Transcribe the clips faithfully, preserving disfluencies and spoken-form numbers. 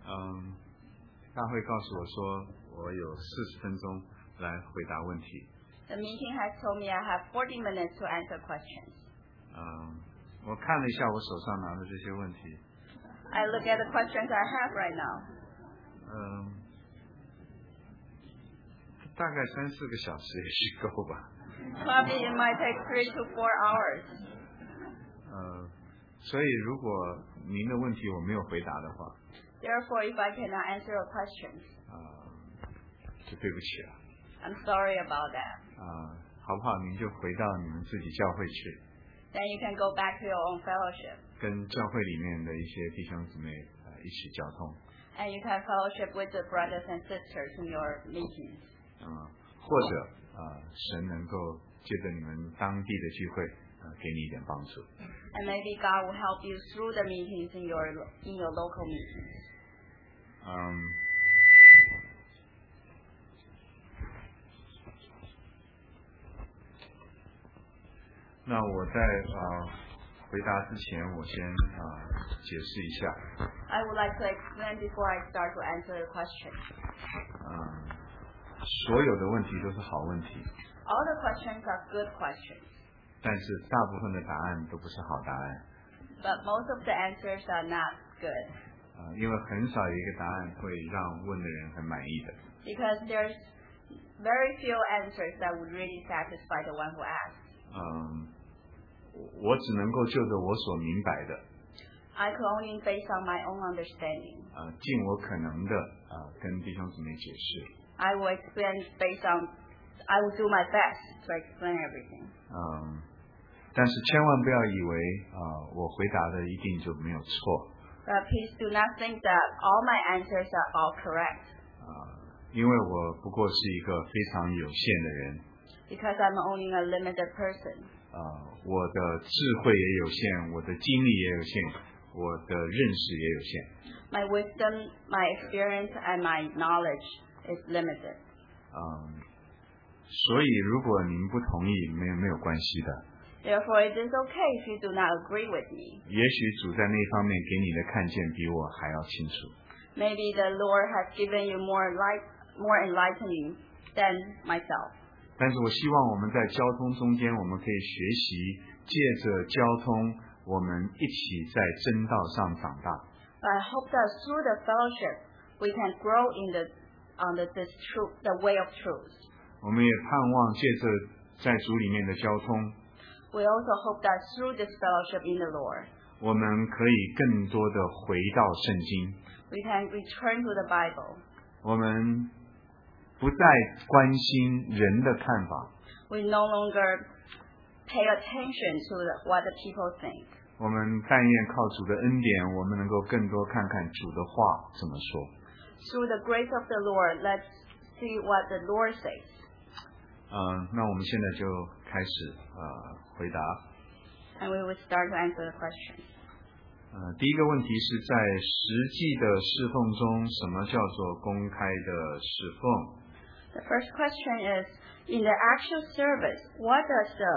嗯，大会告诉我说我有四十分钟来回答问题。 The meeting has told me I have forty minutes to answer questions. 嗯，我看了一下我手上拿的这些问题。 I look at the questions I have right now. 嗯，大概三四个小时也许够吧。 Probably it might take three to four hours. 呃，所以如果您的问题我没有回答的话， Therefore, if I cannot answer your questions, 啊、就对不起了。 I'm sorry about that. 啊、好不好？您就回到你们自己教会去。 Then you can go back to your own fellowship. 跟教会里面的一些弟兄姊妹呃一起交通。 And you can fellowship with the brothers and sisters in your meetings. 嗯，或者啊、呃，神能够借着你们当地的聚会，呃，给你一点帮助。 And maybe God will help you through the meetings in your in your local meetings. 嗯，那我在啊、呃、回答之前，我先啊、呃、解释一下。 I would like to explain before I start to answer your question. 嗯，所有的问题都是好问题。 All the questions are good questions. 但是大部分的答案都不是好答案。 But most of the answers are not good. 啊、呃，因为很少有一个答案会让问的人很满意的。 Because there's very few answers that would really satisfy the one who asks. 嗯，我只能够就着我所明白的。 I can only base on my own understanding. 啊、呃，尽我可能的啊、呃，跟弟兄姊妹解释。 I will explain based on. I will do my best to explain everything. 嗯，但是千万不要以为啊、呃，我回答的一定就没有错。 But please do not think that all my answers are all correct. 啊、呃，因为我不过是一个非常有限的人。 Because I'm only a limited person. 啊、呃，我的智慧也有限，我的经历也有限，我的认识也有限。 My wisdom, my experience, and my knowledge is limited. 嗯，所以如果您不同意，没有没有关系的。 Therefore, it is okay if you do not agree with me. 也许主在那方面给你的看见比我还要清楚。 Maybe the Lord has given you more light, more enlightening than myself. 但是我希望我们在交通中间，我们可以学习借着交通，我们一起在真道上长大。 But I hope that through the fellowship, we can grow in the on the this truth, the way of truth. 我们也盼望借着在主里面的交通， We also hope that through this fellowship in the Lord, 我们可以更多的回到圣经。 we can return to the Bible. 我们不再关心人的看法， We no longer pay attention to the, what the people think. 我们但愿靠主的恩典，我们能够更多看看主的话怎么说。 Through the grace of the Lord, let's see what the Lord says. 嗯，那我们现在就开始呃回答。 And we will start to answer the question. 呃，第一个问题是在实际的侍奉中，什么叫做公开的侍奉？ The first question is, in the actual service, what does the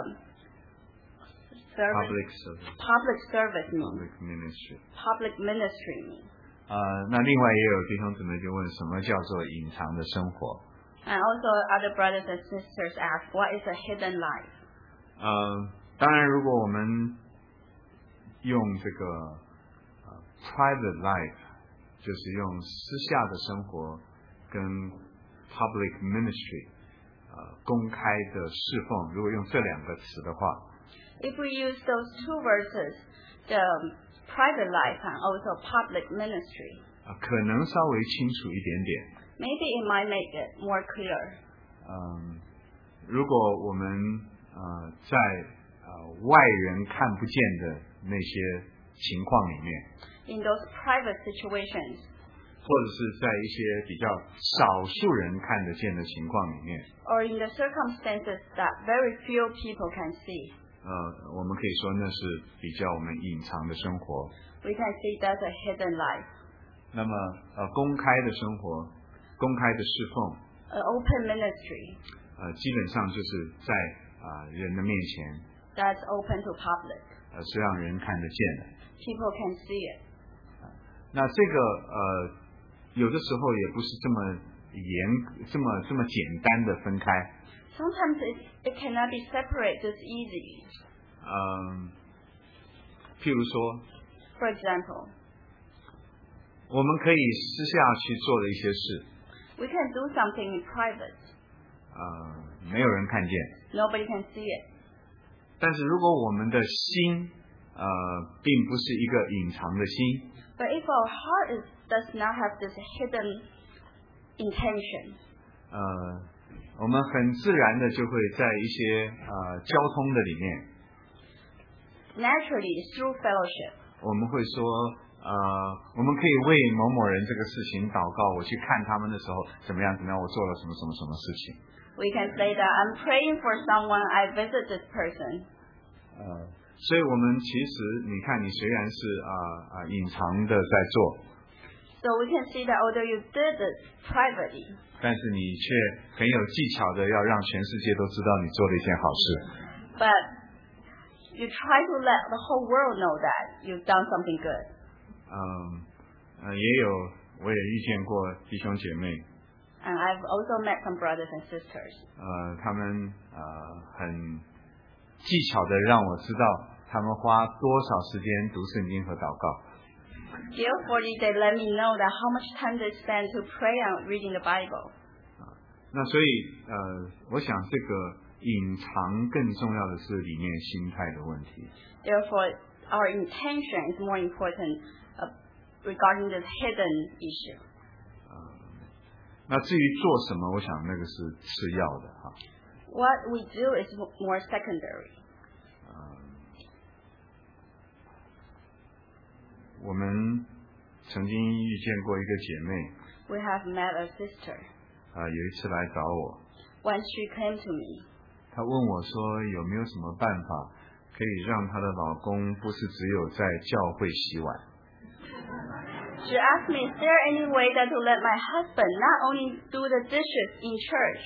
service, Public service. public service mean? Public ministry. Public ministry mean? 呃，那另外也有弟兄姊妹就问，什么叫做隐藏的生活？ And also other brothers and sisters ask, what is a hidden life? 呃，当然，如果我们用这个、呃、private life， 就是用私下的生活，跟 public ministry， 呃，公开的侍奉，如果用这两个词的话， If we use those two verses, the private life and also public ministry, 呃，可能稍微清楚一点点。 maybe it might make it more clear. 嗯，如果我们呃在呃外人看不见的那些情况里面， In those private situations, 或者是在一些比较少数人看得见的情况里面， or in the circumstances that very few people can see, 呃，我们可以说那是比较我们隐藏的生活。 we can see that's a hidden life. 那么呃，公开的生活，公开的侍奉， An open ministry 呃，基本上就是在啊、呃、人的面前， that's open to public. 呃，是让人看得见的。 People can see it. 那这个呃有的时候也不是这么严这么这么简单的分开。 Sometimes it, it cannot be separated just easily. 嗯，譬如说 For example, 我们可以私下去做的一些事， we can do something in private. 呃，没有人看见。 Nobody can see it. 但是如果我们的心，呃，并不是一个隐藏的心， But if our heart is, does not have this hidden intention, 呃，我们很自然的就会在一些呃交通的里面， naturally through fellowship, 我们会说，呃，我们可以为某某人这个事情祷告。我去看他们的时候怎么样怎么样，我做了什么什么什么事情。 we can say that I'm praying for someone, I visit this person. 呃，所以我们其实你看，你虽然是啊啊、呃呃、隐藏的在做， So we can see that although you did it privately, 但是你却很有技巧的要让全世界都知道你做了一件好事。 but you try to let the whole world know that you've done something good. 嗯，呃，也有我也遇见过弟兄姐妹， And I've also met some brothers and sisters. 呃，他们呃很技巧的让我知道他们花多少时间读圣经和祷告。 Skillfully, they let me know that how much time they spend to pray and reading the Bible. 那所以呃，我想这个隐藏更重要的是里面心态的问题。 Therefore, our intention is more important uh, regarding this hidden issue. 那至于做什么，我想那个是次要的哈。 What we do is more secondary. 我们曾经遇见过一个姐妹， We have met a sister. 啊、有一次来找我， When she came to me, 她问我说有没有什么办法可以让她的老公不是只有在教会洗碗。 she asked me, is there any way that to let my husband not only do the dishes in church?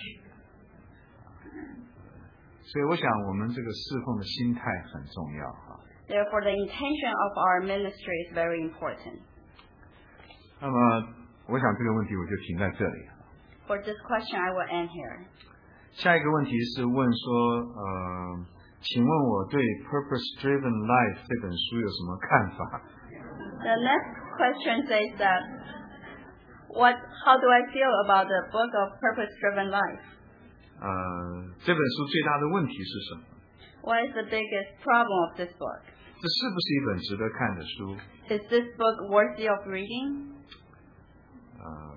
所以我想我们这个侍奉的心态很重要哈。 Therefore, the intention of our ministry is very important. 那么我想这个问题我就停在这里。 For this question, I will end here. 下一个问题是问说，呃，请问我对 Purpose Driven Life 这本书有什么看法？ The next question says that, what, how do I feel about the book of Purpose Driven Life? 呃，这本书最大的问题是什么？ What is the biggest problem of this book? 这是不是一本值得看的书？ Is this book worthy of reading? 呃，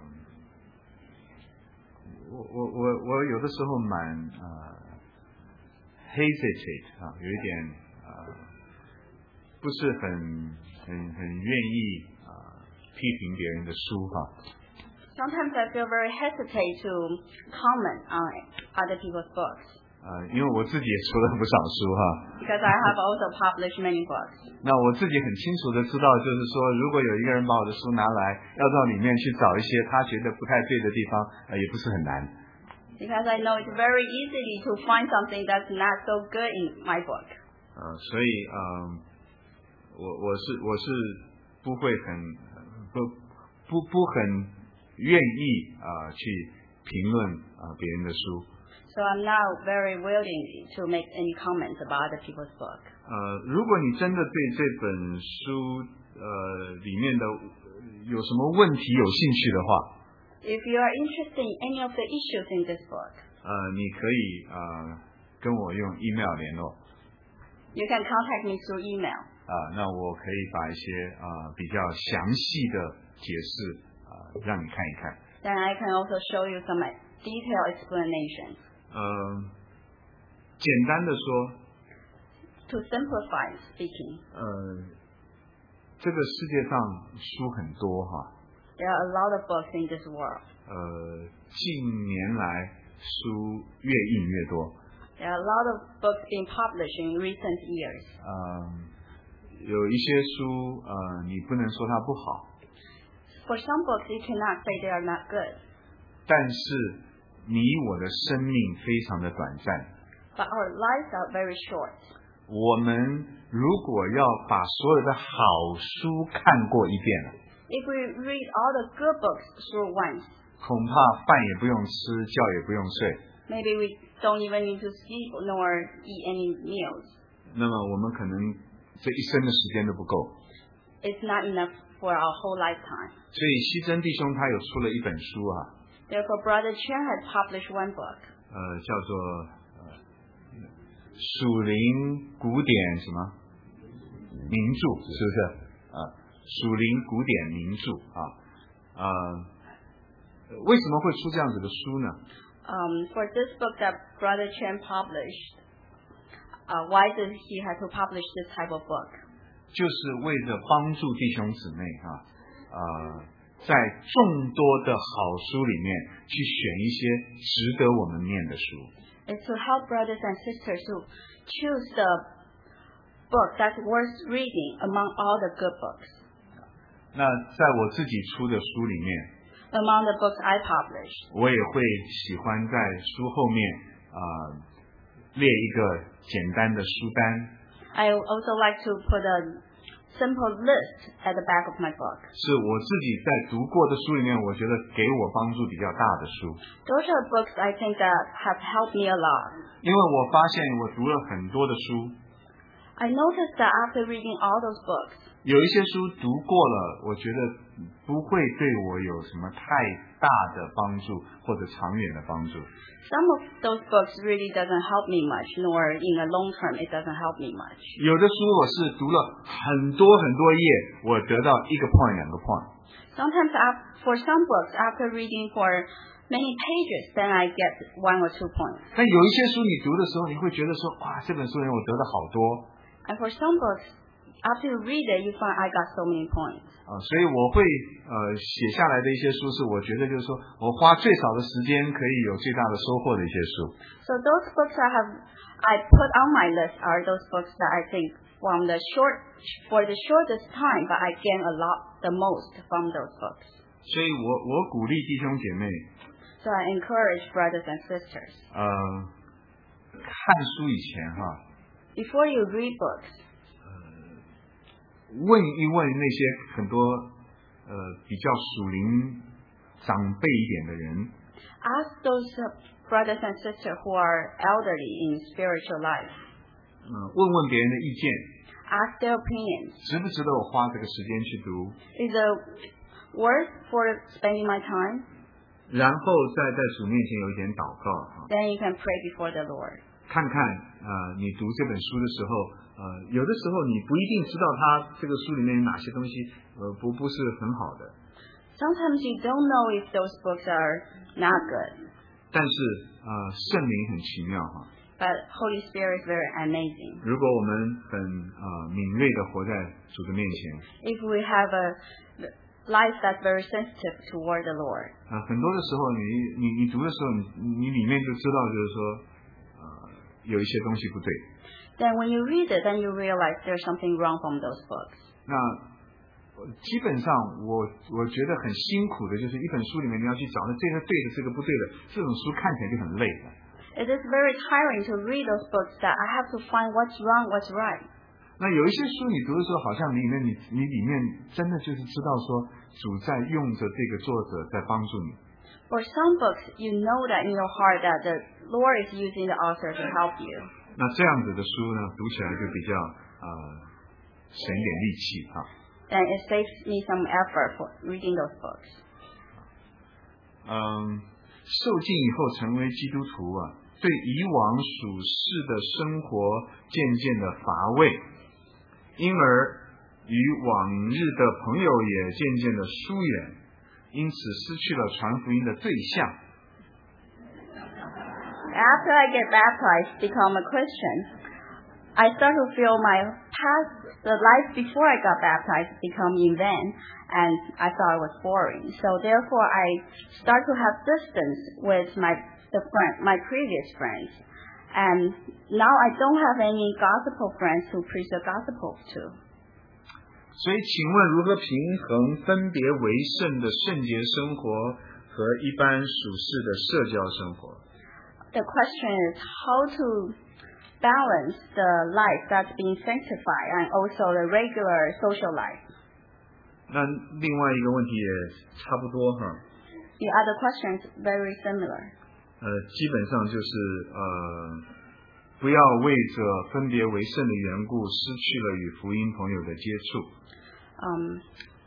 我我我我有的时候蛮呃 hesitate 啊，有一点呃不是很很很愿意啊、呃、批评别人的书哈。 Sometimes I feel very hesitate to comment on other people's books, 呃，因为我自己也出了不少书哈。 because I have also published many books. 那我自己很清楚的知道，就是说，如果有一个人把我的书拿来，要到里面去找一些他觉得不太对的地方，呃，也不是很难。 Because I know it's very easily to find something that's not so good in my book. 呃，所以嗯、呃，我我是我是不会很不不不很愿意啊、呃、去评论啊、呃、别人的书。 So I'm not very willing to make any comments about other people's book. 呃，如果你真的对这本书呃里面的有什么问题有兴趣的话， If you are interested in any of the issues in this book, 呃，你可以呃跟我用 email 联络。 you can contact me through email. 啊、那我可以把一些啊、呃比较详细的解释啊、呃让你看一看。 Then I can also show you some detailed explanations. 呃，简单的说， To simplify speaking, 呃，这个世界上书很多哈， there are a lot of books in this world. 呃，近年来书越印越多， There are a lot of books being published in recent years. 呃，有一些书呃，你不能说它不好， For some books, you cannot say they are not good. 但是你我的生命非常的短暂。 But our lives are very short. 我们如果要把所有的好书看过一遍了， If we read all the good books through once, 恐怕饭也不用吃，觉也不用睡。 maybe we don't even need to sleep nor eat any meals. 那么我们可能这一生的时间都不够。 It's not enough for our whole lifetime. 所以西珍弟兄他有出了一本书啊， Therefore, Brother Chen has published one book. 呃，叫做呃属灵古典什么名著，是不是？啊，属灵古典名著啊，呃，为什么会出这样子的书呢？ Um, for this book that Brother Chen published, uh, why did he have to publish this type of book? 就是为了帮助弟兄姊妹啊，呃，在众多的好书里面去选一些值得我们念的书。 It's to help brothers and sisters to choose the book that's worth reading among all the good books. 那在我自己出的书里面， Among the books I published, 我也会喜欢在书后面啊、呃、列一个简单的书单。 I also like to put a simple list at the back of my book. 是我自己在读过的书里面，我觉得给我帮助比较大的书。 Those are books I think that have helped me a lot. 因为我发现我读了很多的书， I noticed that after reading all those books, 有一些书读过了，我觉得不会对我有什么太大的帮助或者长远的帮助。 some of those books really doesn't help me much, nor in the long term it doesn't help me much. 有的书我是读了很多很多页，我得到一个 point 两个 point。 Sometimes af- for some books, after reading for many pages, then I get one or two points. 但有一些书你读的时候，你会觉得说，哇，这本书里面我得到好多。 And for some books, after you read it, you find I got so many points. 啊，所以我会呃写下来的一些书是我觉得就是说我花最少的时间可以有最大的收获的一些书。 So those books I have, I put on my list are those books that I think from the short, for the shortest time, but I gain a lot, the most from those books. 所以我我鼓励弟兄姐妹， So I encourage brothers and sisters, 呃，看书以前哈， before you read books, 问一问那些很多呃比较属灵长辈一点的人， ask those uh, brothers and sisters who are elderly in spiritual life, 嗯、问问别人的意见， ask their opinions. 值不值得我花这个时间去读？ Is it worth for spending my time? 然后再在主面前有一点祷告哈， Then you can pray before the Lord. 看看呃你读这本书的时候，呃有的时候你不一定知道它这个书里面有哪些东西呃不不是很好的， Sometimes you don't know if those books are not good, 但是呃圣灵很奇妙哈。 but Holy Spirit is very amazing. 如果我们很呃敏锐的活在主的面前， If we have a life that's very sensitive toward the Lord, 啊、很多的时候你你你读的时候，你你里面就知道就是说呃有一些东西不对。 then when you read it, then you realize there's something wrong from those books. 那呃基本上我我觉得很辛苦的，就是一本书里面你要去找那这个对的，这个不对的，这种书看起来就很累的。 It is very tiring to read those books that I have to find what's wrong, what's right. 那有一些书你读的时候，好像里面你你里面真的就是知道说主在用着这个作者在帮助你。 For some books, you know that in your heart that the Lord is using the author to help you. 那这样子的书呢，读起来就比较呃省点力气啊。 Then it saves me some effort for reading those books. 嗯，受尽以后成为基督徒啊，对以往属世的生活渐渐的乏味，因而与往日的朋友也渐渐的疏远，因此失去了传福音的对象。 After I get baptized, become a Christian, I start to feel my past, the life before I got baptized become in vain, and I thought it was boring. So therefore, I start to have distance with my the friend, my previous friends, and now I don't have any gospel friends to preach the gospel to. 所以，请问如何平衡分别为圣的圣洁生活和一般属世的社交生活？ The question is how to balance the life that's being sanctified and also the regular social life. 那另外一个问题也差不多哈。 The other questions very similar. 呃，基本上就是呃，不要为着分别为圣的缘故，失去了与福音朋友的接触。 Um,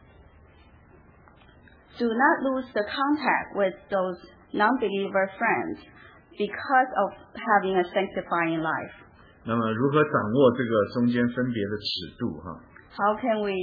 do not lose the contact with those non-believer friends because of having a sanctifying life. 那么如何掌握这个中间分别的尺度哈 How can we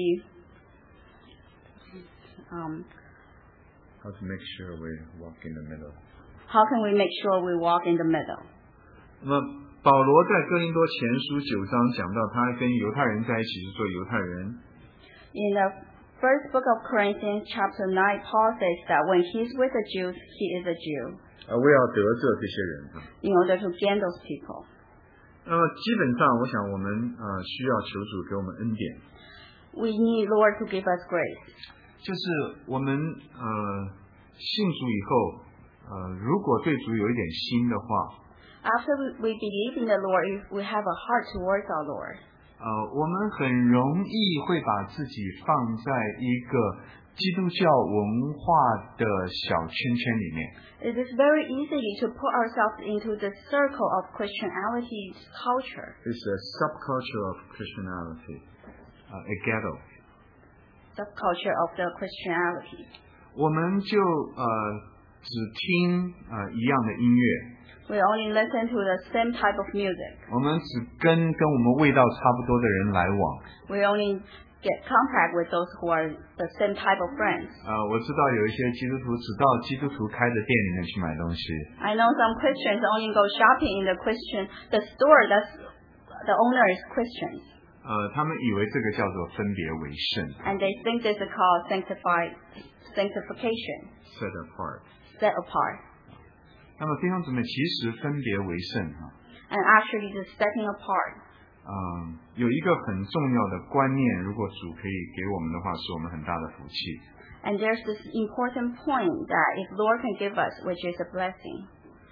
um, How to make sure we walk in the middle? How can we make sure we walk in the middle? 那么保罗在哥林多前书九章讲到，他跟犹太人在一起是做犹太人。 In the first book of Corinthians, chapter nine, Paul says that when he's with the Jews, he is a Jew. 啊，为要得着这些人啊。 In order to gain those people. 那么基本上，我想我们呃需要求主给我们恩典。 We need Lord to give us grace. 就是我们呃信主以后，呃如果对主有一点心的话， After we, we believe in the Lord, if we have a heart towards our Lord. 呃我们很容易会把自己放在一个基督教文化的小圈圈里面。 It is very easy to put ourselves into the circle of Christianity's culture. It's a subculture of Christianity, uh, a ghetto. Subculture of the Christianity. 我们就呃只听呃一样的音乐。 We only listen to the same type of music. 我们只跟跟我们味道差不多的人来往。 We only get contact with those who are the same type of friends. 呃，我知道有一些基督徒只到基督徒开的店里面去买东西。 I know some Christians only go shopping in the Christian the store that's the owner is Christian. 呃，他们以为这个叫做分别为圣。 And they think this is called sanctified sanctification. Set apart. Set apart. 那么弟兄姊妹，其实分别为圣啊。 And actually, the setting apart. 嗯，有一个很重要的观念，如果主可以给我们的话，是我们很大的福气。 And there's this important point that if Lord can give us, which is a blessing.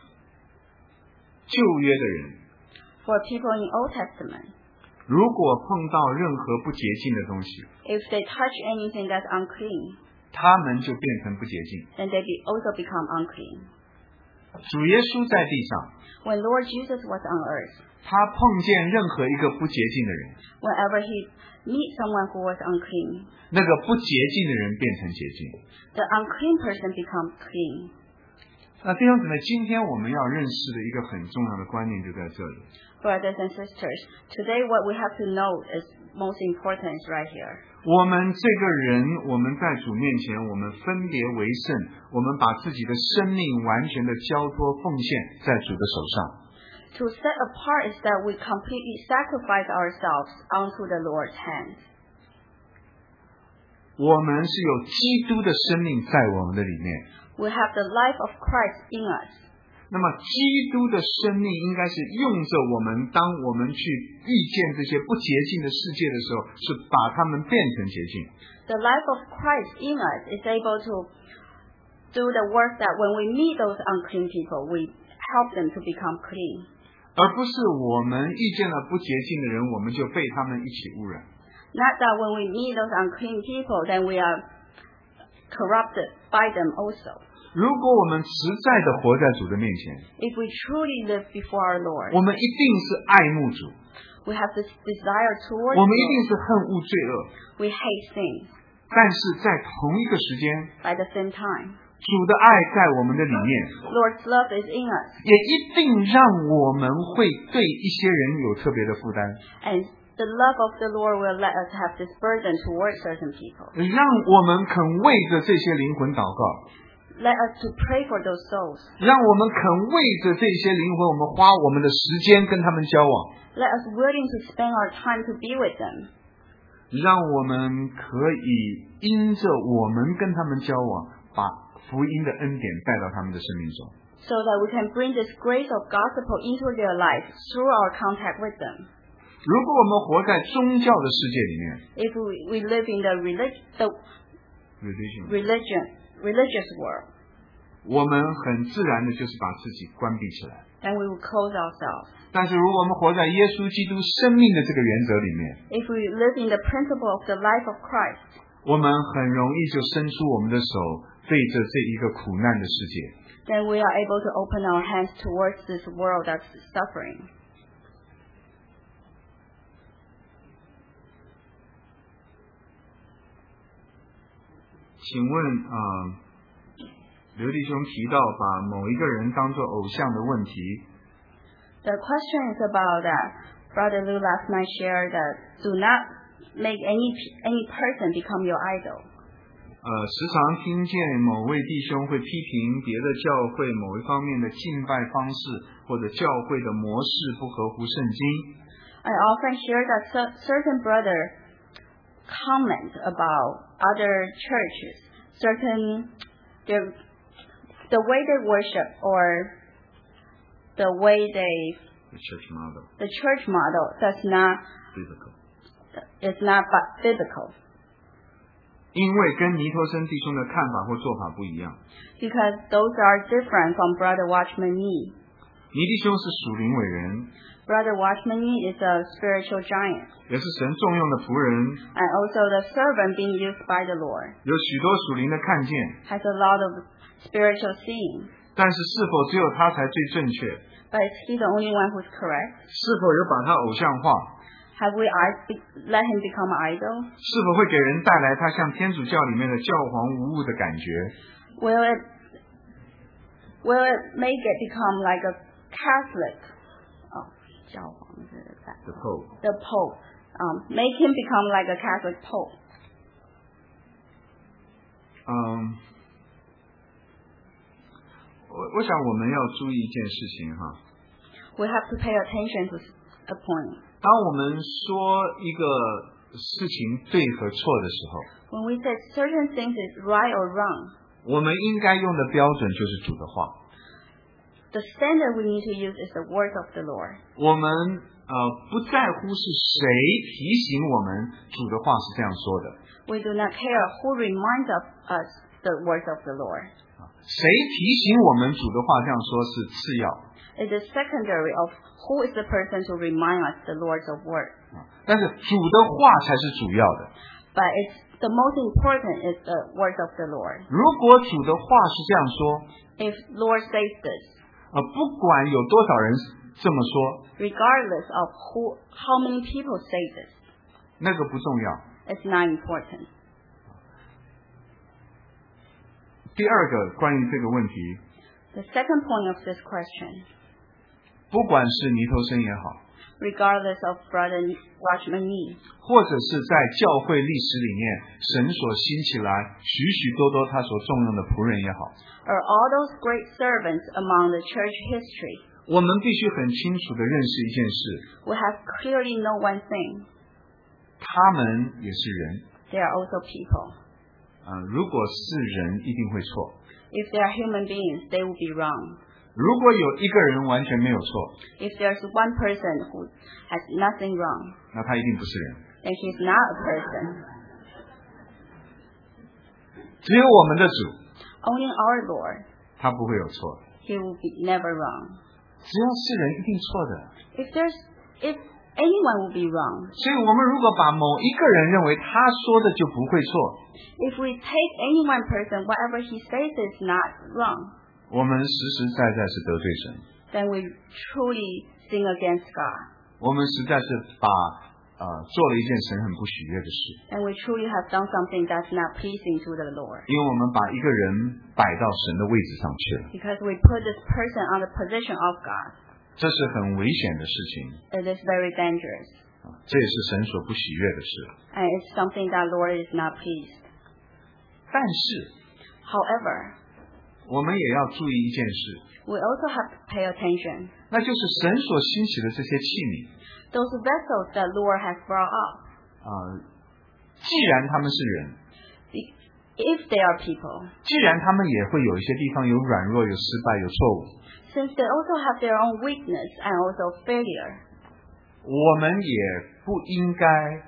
旧约的人 For people in Old Testament. 如果碰到任何不洁净的东西 If they touch anything that's unclean. 他们就变成不洁净。 Then they be also become unclean. 主耶稣在地上 When Lord Jesus was on earth. 他碰见任何一个不洁净的人 Whenever he meet someone who was unclean. 那个不洁净的人变成洁净。 The unclean person becomes clean. 那弟兄姊妹，今天我们要认识的一个很重要的观念就在这里。 Brothers and sisters, today what we have to know is most important is right here. 我们这个人，我们在主面前，我们分别为圣，我们把自己的生命完全的交托奉献在主的手上。 To set apart is that we completely sacrifice ourselves onto the Lord's hands. 我们是有基督的生命在我们的里面。 We have the life of Christ in us. 那么基督的生命应该是用着我们，当我们去遇见这些不洁净的世界的时候，是把他们变成洁净。 The life of Christ in us is able to do the work that when we meet those unclean people, we help them to become clean. 而不是我们遇见了不洁净的人，我们就被他们一起污染。 Not that when we meet those unclean people, then we are corrupted by them also. 如果我们实在的活在主的面前 If we truly live before our Lord, 我们一定是爱慕主 we have this desire towards 我们一定 Him. 是恨恶罪恶 We hate sin. 但是在同一个时间 By the same time, 主的爱在我们的里面 Lord's love is in us. 也一定让我们会对一些人有特别的负担 And the love of the Lord will let us have this burden towards certain people. 让我们肯为着这些灵魂祷告 Let us to pray for those souls. 让我们肯为着这些灵魂我们花我们的时间跟他们交往 Let us willing to spend our time to be with them. 让我们可以因着我们跟他们交往把福音的恩典带到他们的生命中 So that we can bring this grace of gospel into their life through our contact with them. 如果我们活在宗教的世界里面 If we, we live in the, relig- the religion religion, religious world, 我们很自然的就是把自己关闭起来 then we will close ourselves. 但是如果我们活在耶稣基督生命的这个原则里面 If we live in the principle of the life of Christ, 我们很容易就伸出我们的手，对着这一个苦难的世界。 then we are able to open our hands towards this world that's suffering. 请问啊、呃，刘弟兄提到把某一个人当作偶像的问题。 The question is about that. Brother Lu last night shared that do not make any any person become your idol. 呃，时常听见某位弟兄会批评别的教会某一方面的敬拜方式或者教会的模式不合乎圣经。 I often hear that certain brother comment about other churches, certain the the way they worship or the way they the church model the church model does not biblical is not biblical. 因为跟尼托生弟兄的看法或做法不一样。 Because those are different from Brother Watchman Nee. 尼弟兄是属灵伟人。 Brother Watchman Nee is a spiritual giant. 也是神重用的仆人。 And also the servant being used by the Lord. 有许多属灵的看见。 Has a lot of spiritual seeing. 但是是否只有他才最正确？ But is he the only one who's correct? 是否有把他偶像化？ Have we let him become an idol? 是否会给人带来他像天主教里面的教皇无误的感觉？ Will it will it make it become like a Catholic? Oh, 教皇是 The Pope. The Pope. Um, make him become like a Catholic Pope. 嗯，我我想我们要注意一件事情哈。 We have to pay attention to a point. 当我们说一个事情对和错的时候 When we say certain things is right or wrong, 我们应该用的标准就是主的话。 The standard we need to use is the word of the Lord. 我们呃不在乎是谁提醒我们主的话是这样说的。 We do not care who reminds of us the words of the Lord. 谁提醒我们主的话这样说是次要。 It is secondary of who is the person to remind us the Lord's of word. 但是主的话才是主要的。 But it's the most important is the words of the Lord. 如果主的话是这样说 If Lord says this, 呃，不管有多少人这么说 regardless of who, how many people say this, 那个不重要。 it's not important. 第二个关于这个问题， The second point of this question, 不管是尼头生也好， regardless of Brother Watchman Nee, 或者是在教会历史里面神所兴起来许许多多他所重用的仆人也好， or all those great servants among the church history, 我们必须很清楚地认识一件事， we have clearly know one thing. 他们也是人。 They are also people. 呃，如果是人一定会错。 If they are human beings, they will be wrong. 如果有一个人完全没有错， If there's one person who has nothing wrong, 那他一定不是人。 then he's not a person. 只有我们的主， Only our Lord, 他不会有错。 he will be never wrong. 只要是人一定错的。 If there's, if anyone will be wrong. 所以我们如果把某一个人认为他说的就不会错， If we take any one person, whatever he says is not wrong, 我们实实在在是得罪神， then we truly sin against God. 我们实在是把呃做了一件神很不喜悦的事， And we truly have done something that's not pleasing to the Lord. 因为我们把一个人摆到神的位置上去了， Because we put this person on the position of God. 这是很危险的事情， It is very dangerous. 啊这也是神所不喜悦的事。 And it's something that Lord is not pleased. 但是 However, 我们也要注意一件事， we also have to pay attention. 那就是神所兴起的这些器皿， Those vessels that Lord has brought up, 啊、既然他们是人， if they are people, 既然他们也会有一些地方有软弱、有失败、有错误， since they also have their own weakness and also failure, 我们也不应该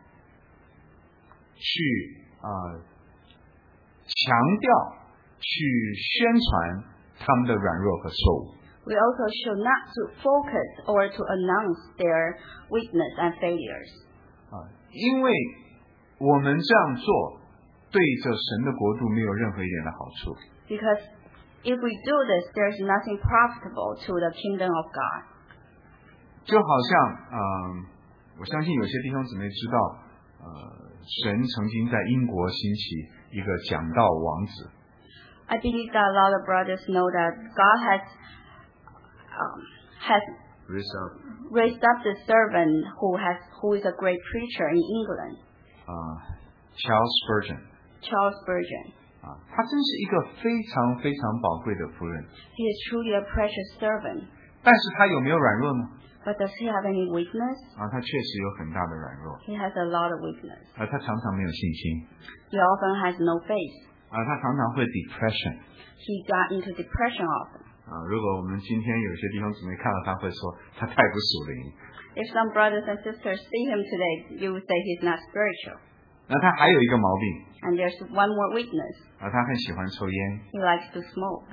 去啊、呃强调、去宣传他们的软弱和错误。 we also should not to focus or to announce their weakness and failures. 啊，因为我们这样做对着神的国度没有任何一点的好处。 Because if we do this, there's nothing profitable to the kingdom of God. 就好像嗯，我相信有些弟兄姊妹知道，呃，神曾经在英国兴起一个讲道王子。 I believe that a lot of brothers know that God has um, has raised up raised up the servant who has who is a great preacher in England, 啊、Charles Spurgeon Charles Spurgeon. 啊，他真是一个非常非常宝贵的仆人。 He is truly a precious servant. 但是他有没有软弱呢？ But does he have any weakness? 啊，他确实有很大的软弱。 He has a lot of weakness. 啊，他常常没有信心。 He often has no faith. 啊，他常常会 depression。 He got into depression often. 啊，如果我们今天有些弟兄姊妹看到他会说他太不属灵。 If some brothers and sisters see him today, you would say he's not spiritual. 那他还有一个毛病。 And there's one more weakness. 啊，他很喜欢抽烟。 He likes to smoke.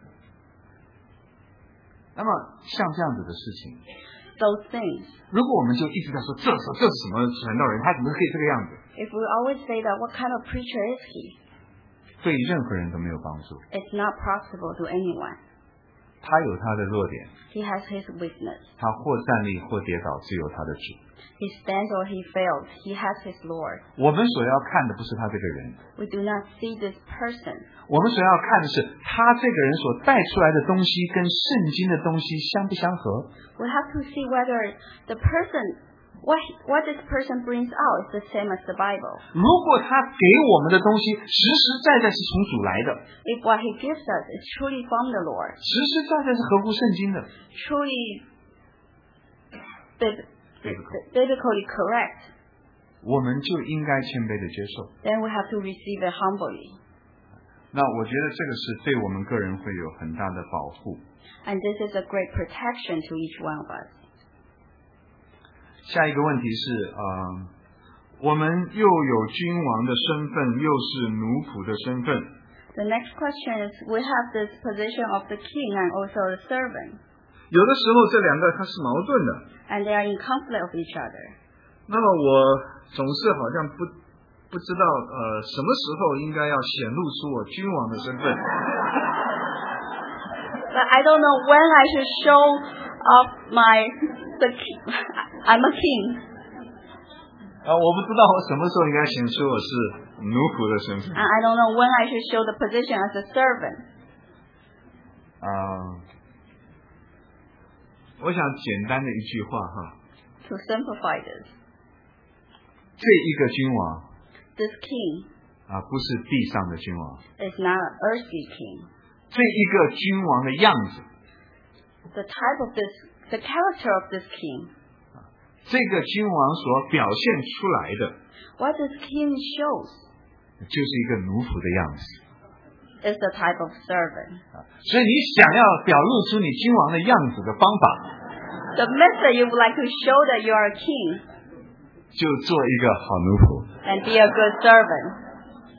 那么像这样子的事情， Those things. 如果我们就一直在说这是这是什么传道人，他怎么可以这个样子？ If we always say that, what kind of preacher is he? 对任何人都没有帮助。 It's not profitable to anyone. 他有他的弱点， He has his weakness. 他或站立或跌倒，只有他的主。 He stands or he fails. He has his Lord. 我们所要看的不是他这个人， We do not see this person. 我们所要看的是他这个人所带出来的东西跟圣经的东西相不相合。 We have to see whether the person, what, what this person brings out is the same as the Bible. 如果他给我们的东西实实在在是从主来的， If what he gives us is truly from the Lord, 实实在在是合乎圣经的， truly bib- bib- biblically correct, 我们就应该谦卑的接受。 then we have to receive it humbly. 那我觉得这个是对我们个人会有很大的保护。 And this is a great protection to each one of us. 下一个问题是，呃，我们又有君王的身份，又是奴仆的身份。 The next question is, we have this position of the king and also the servant, 有的时候这两个它是矛盾的。 and they are in conflict of each other. 那么我总是好像不不知道，呃，什么时候应该要显露出我君王的身份。 But I don't know when I should show off my the king. I'm a king. 啊，我不知道我什么时候应该显出我是奴仆的身份。 And I don't know when I should show the position as a servant. 啊、我想简单的一句话哈， To simplify this, 这一个君王 this king 啊，不是地上的君王， is not an earthly king. 这一个君王的样子， The type of this, the character of this king, 这个君王所表现出来的， what this king shows 就是一个奴仆的样子。 is the type of servant. 所以你想要表露出你君王的样子的方法， The method you would like to show that you are a king 就做一个好奴仆。 and be a good servant.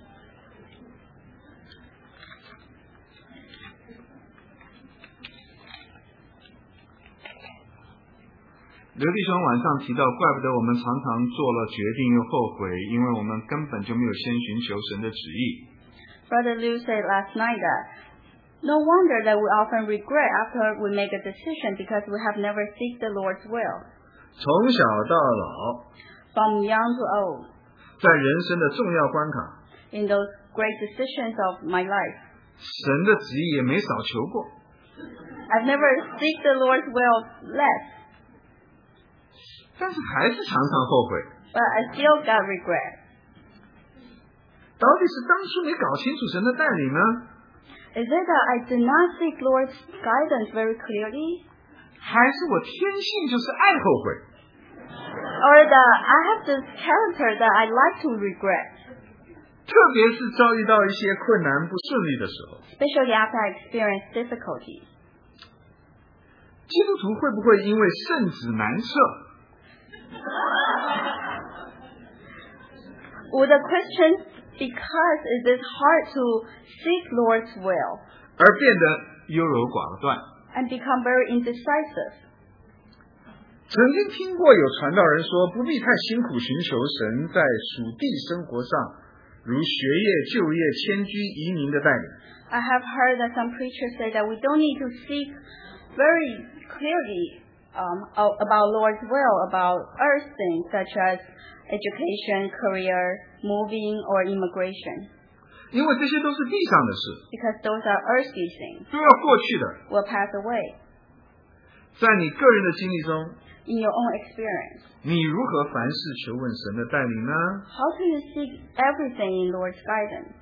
刘弟兄晚上提到，怪不得我们常常做了决定又后悔，因为我们根本就没有先寻求神的旨意。 Brother Liu said last night that no wonder that we often regret after we make a decision because we have never seek the Lord's will. 从小到老， From young to old, 在人生的重要关卡， in those great decisions of my life, 神的旨意也没少求过， I've never seek the Lord's will less, 但是还是常常后悔。 but I still got regret. 到底是当初没搞清楚神的带领呢， Is it that I did not seek Lord's guidance very clearly? 还是我天性就是爱后悔？ Or that I have this character that I like to regret, 特别是遭遇到一些困难不顺利的时候， especially after I experience difficulties. 基督徒会不会因为圣旨难测， Would a Christian, because it is hard to seek Lord's will, 而变得优柔寡断？ and become very indecisive? 曾经听过有传道人说，不必太辛苦寻求神，在属地生活上如学业、就业、迁居、移民的带领。 I have heard that some preachers say that we don't need to seek very clearly um, about Lord's will, about earth things such as education, career, moving, or immigration. 因为这些都是地上的事， Because those are earthly things, 都要过去的。 will pass away. 在你个人的经历中， In your own experience, 你如何凡事求问神的带领呢？ how can you seek everything in Lord's guidance?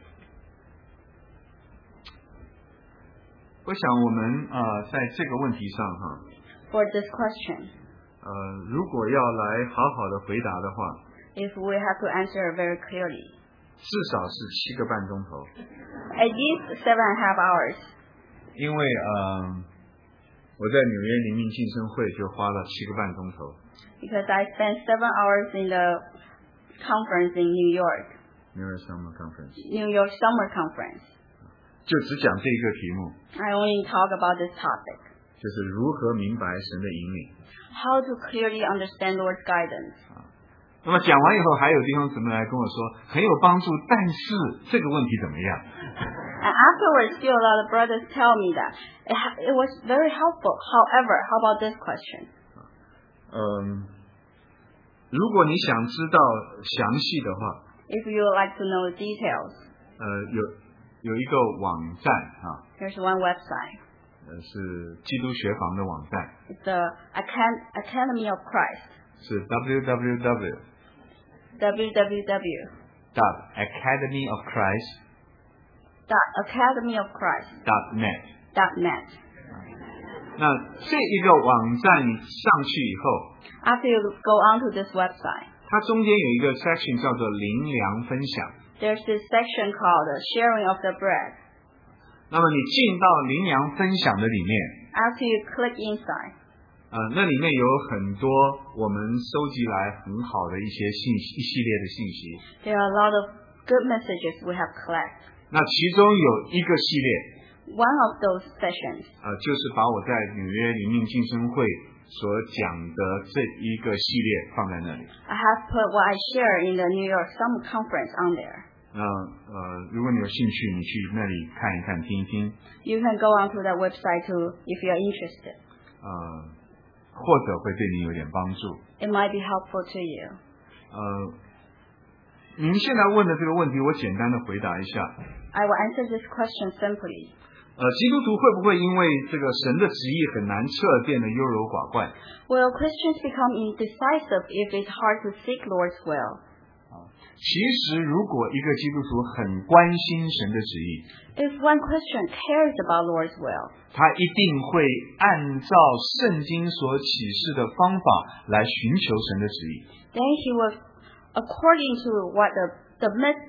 我想我们呃在这个问题上哈， For this question, 呃如果要来好好的回答的话， if we have to answer very clearly, 至少是七个半钟头。 at least seven and a half hours. 因为呃我在纽约灵命晋升会就花了七个半钟头。 Because I spent seven hours in the conference in New York, New York Summer Conference New York Summer Conference. 就只讲这一个题目， I only talk about this topic, 就是如何明白神的引领。 how to clearly understand Lord's guidance. 那么讲完以后，还有弟兄姊妹来跟我说很有帮助，但是这个问题怎么样？ And afterwards, still a lot of brothers tell me that it, ha- it was very helpful. However, how about this question? 嗯，如果你想知道详细的话， If you would like to know the details, 呃，有有一个网站啊， there's one website. 呃，是基督学房的网站， It's the Acad- Academy of Christ. 是 w w w w w w dot academy of christ dot academy of christ dot net。 dot net. 那这一个网站你上去以后， After you go onto this website, 它中间有一个 section 叫做灵粮分享。 there's this section called the sharing of the bread. 那么你进到灵粮分享的里面， After you click inside, 呃，那里面有很多我们收集来很好的一些信息，一系列的信息。 there are a lot of good messages we have collected. 那其中有一个系列， One of those sessions 呃，就是把我在纽约灵命晋升会所讲的这一个系列放在那里。 I have put what I share in the New York Summer Conference on there. 那呃，如果你有兴趣，你去那里看一看，听一听， You can go onto that website too if you are interested. 呃，或者会对你有点帮助。 It might be helpful to you. 呃，您现在问的这个问题，我简单的回答一下。 I will answer this question simply. 呃，基督徒会不会因为这个神的旨意很难测，变得优柔寡断？ Will Christians become indecisive if it's hard to seek Lord's will? 其实，如果一个基督徒很关心神的旨意， If one Christian cares about Lord's will, 他一定会按照圣经所启示的方法来寻求神的旨意。 then he will, according to what the, the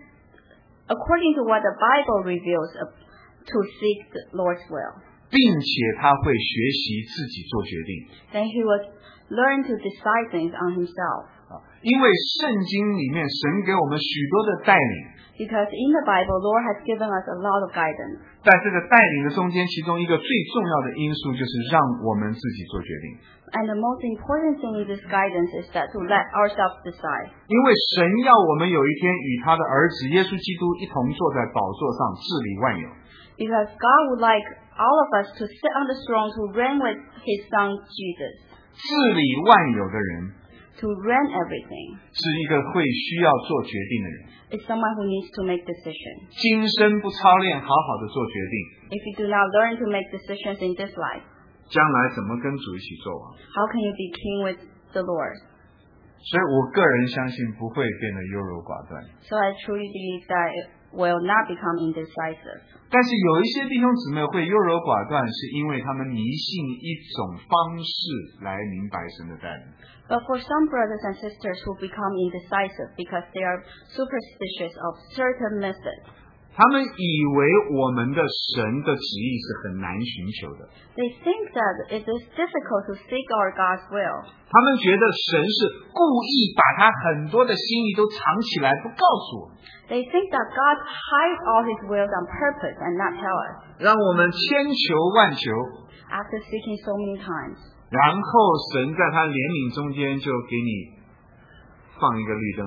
according to what the Bible reveals, uh, to seek the Lord's will. 并且他会学习自己做决定。 Then he will learn to decide things on himself. 因为圣经里面神给我们许多的带领， Because in the Bible, Lord has given us a lot of guidance. 在这个带领的中间，其中一个最重要的因素就是让我们自己做决定。 And the most important thing in this guidance is that to let ourselves decide. 因为神要我们有一天与他的儿子耶稣基督一同坐在宝座上治理万有。 Because God would like all of us to sit on the throne to reign with His Son Jesus. 治理万有的人 To reign everything. 是一个会需要做决定的人。 It's someone who needs to make decisions. 今生不操练，好好的做决定， If you do not learn to make decisions in this life, 将来怎么跟主一起做王？ how can you be king with the Lord? 所以我个人相信不会变得优柔寡断。 So I truly believe that it will not become indecisive. 但是有一些弟兄姊妹会优柔寡断，是因为他们迷信一种方式来明白神的带领。 But for some brothers and sisters who become indecisive because they are superstitious of certain methods, 他们以为我们的神的旨意是很难寻求的， they think that it is difficult to seek our God's will. 他们觉得神是故意把他很多的心意都藏起来，不告诉我们， They think that God hides all His wills on purpose and not tell us. 让我们千求万求， After seeking so many times, 然后神在他怜悯中间就给你放一个绿灯，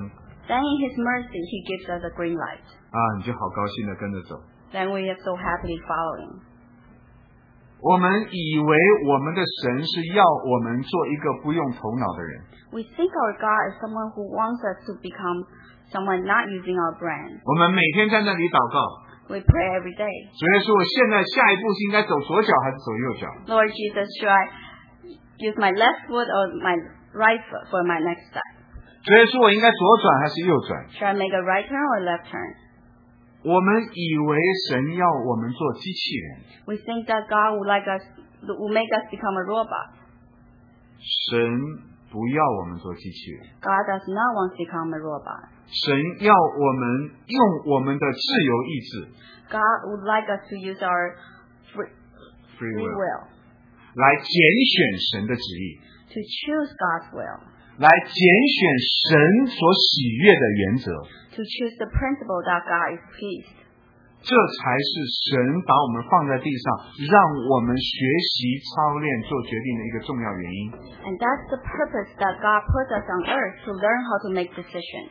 Then in His mercy, He gives us a green light. 啊，你就好高兴的跟着走。 Then we are so happily following. 我们以为我们的神是要我们做一个不用头脑的人。 We think our God is someone who wants us to become someone not using our brain. 我们每天在那里祷告。 We pray every day. 主耶稣，我现在下一步是应该走左脚还是走右脚？ Lord Jesus, should I use my left foot or my right foot for my next step? 主耶稣，我应该左转还是右转？ Should I make a right turn or a left turn? 我们以为神要我们做机器人。 We think that God would like us, will make us become a robot. 神不要我们做机器人。 God does not want to become a robot. 神要我们用我们的自由意志 God would like us to use our free, free free will will 来拣选神的旨意， to choose God's will, 来拣选神所喜悦的原则。 to choose the principle that God is pleased. 这才是神把我们放在地上，让我们学习操练做决定的一个重要原因。 And that's the purpose that God puts us on earth, to learn how to make decisions.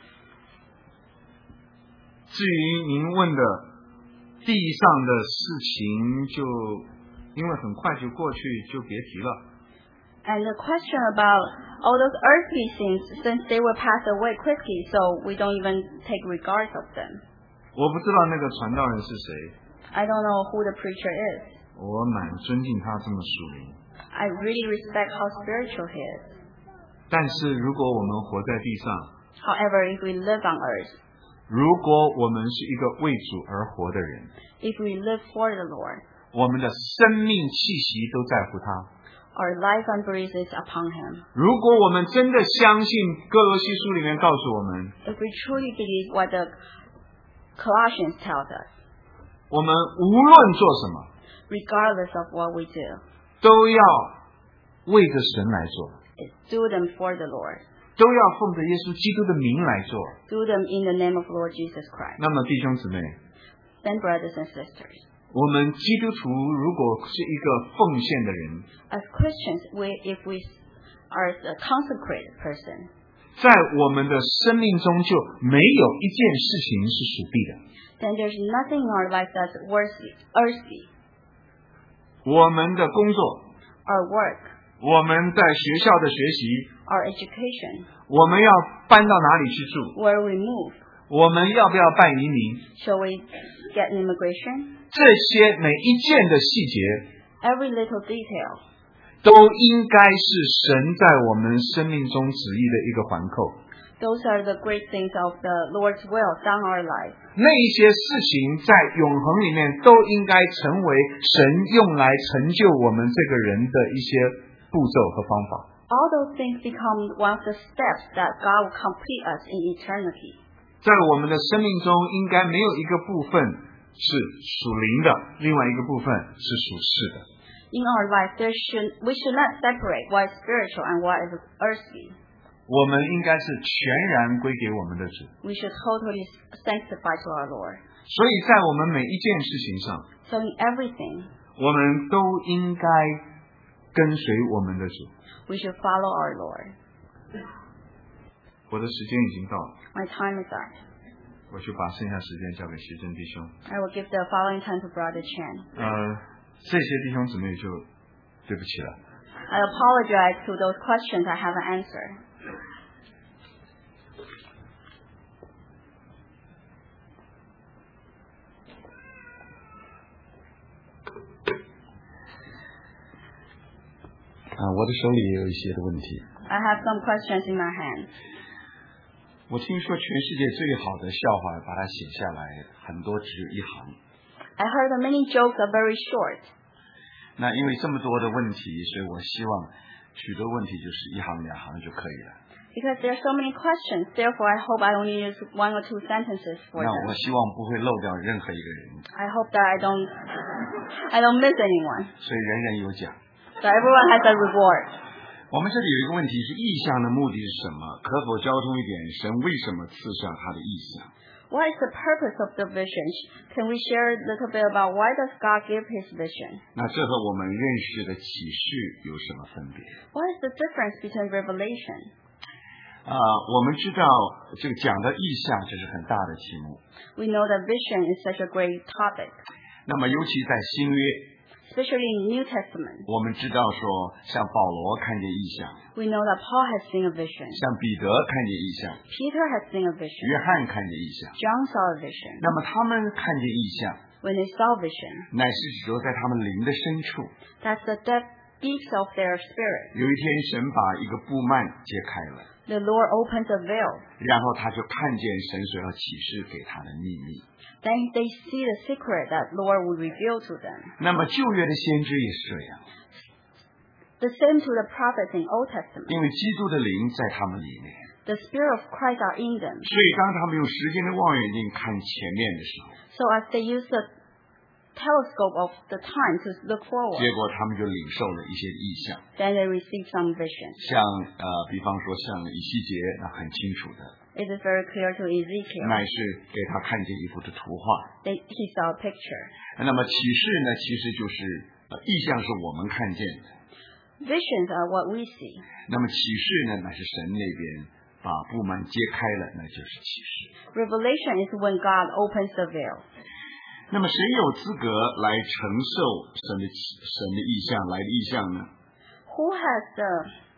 至于您问的地上的事情，就因为很快就过去，就别提了。 And the question about all those earthly things, since they will pass away quickly, so we don't even take regard of them. 我不知道那个传道人是谁， I don't know who the preacher is. 我蛮尊敬他这么属灵。 I really respect how spiritual he is. 但是如果我们活在地上， However, if we live on earth, 如果我们是一个为主而活的人， if we live for the Lord, 我们的生命气息都在乎他。 our life and breath is upon him. 如果我们真的相信哥罗西书里面告诉我们， If we truly believe what the Colossians tells us, 我们无论做什么， regardless of what we do, 都要为着神来做， is do them for the Lord. 都要奉着耶稣基督的名来做。 Do them in the name of Lord Jesus Christ. 那么弟兄姊妹， Then, brothers and sisters, 我们基督徒如果是一个奉献的人， as Christians, we, if we are a consecrated person, 在我们的生命中就没有一件事情是属地的。 then there's nothing in our life that's worthy, earthly. 我们的工作， Our work, 我们在学校的学习， our education, 我们要搬到哪里去住， where we move. 我们要不要办移民， Shall we get immigration? 这些每一件的细节 Every little detail, 都应该是神在我们生命中旨意的一个环扣。 those are the great things of the Lord's will down our life. 那一些事情在永恒里面都应该成为神用来成就我们这个人的一些步骤和方法。 All those things become one of the steps that God will complete us in eternity. 在我们的生命中，应该没有一个部分是属灵的，另外一个部分是属世的。 In our life, there should, we should not separate what is spiritual and what is earthly. 我们应该是全然归给我们的主。 We should totally sanctify to our Lord. 所以在我们每一件事情上， So in everything, 我们都应该跟随我们的主。 we should follow our Lord. 我的时间已经到了， My time is up. 我就把剩下时间交给徐正弟兄。 I will give the following time to Brother Chen. 呃，这些弟兄姊妹就对不起了。 I apologize to those questions I haven't answered. Uh, 我的手里也有一些的问题。 I have some questions in my hand. 我听说全世界最好的笑话，把它写下来，很多只有一行。 I heard that many jokes are very short. 那因为这么多的问题，所以我希望许多问题就是一行两行就可以了。 Because there are so many questions, therefore I hope I only use one or two sentences for 那我 them. 希望不会漏掉任何一个人， I hope that I don't, I don't miss anyone. 所以人人有奖。 So everyone has a reward. 我们这里有一个问题是意象的目的是什么？可否交通一点神为什么赐下他的意象？ What is the purpose of the vision? Can we share a little bit about why does God give his vision? 那这和我们认识的启示有什么分别？ What is the difference between revelation? 啊、我们知道这个讲的意象，这是很大的题目。 We know that vision is such a great topic, 那么尤其在新约， especially in New Testament. 我们知道说，像保罗看见异象， We know that Paul has seen a vision. 像彼得看见异象， Peter has seen a 约 vision. 翰看见异象。 John saw a vision. 那么他们看见异象， When they saw vision, 乃是指着在他们灵的深处。 that's the depth deeps of their spirit. 有一天，神把一个布幔揭开了， The Lord opens a veil. 然后他就看见神所要启示给他的秘密。 Then they see the secret that Lord will reveal to them. 那么旧约的先知也是这样， The same to the prophets in Old Testament. 因为基督的灵在他们里面， The Spirit of Christ are in them. 所以当他们用时间的望远镜看前面的时候， So as they use the telescope of the time to look 结 forward, 果他们就领受了一些意象， then they receive some vision. 像呃，比方说像以西结，那很清楚的， It is very clear to Ezekiel. 乃是给他看见一幅的图画。 They, he saw a picture. 那么启示呢，其实就是呃，意象是我们看见的， Visions are what we see. 那么启示呢，乃是神那边把布幔揭开了，那就是启示。 Revelation is when God opens the veil. 那么谁有资格来承受神的神的意象来的意象呢？ Who has the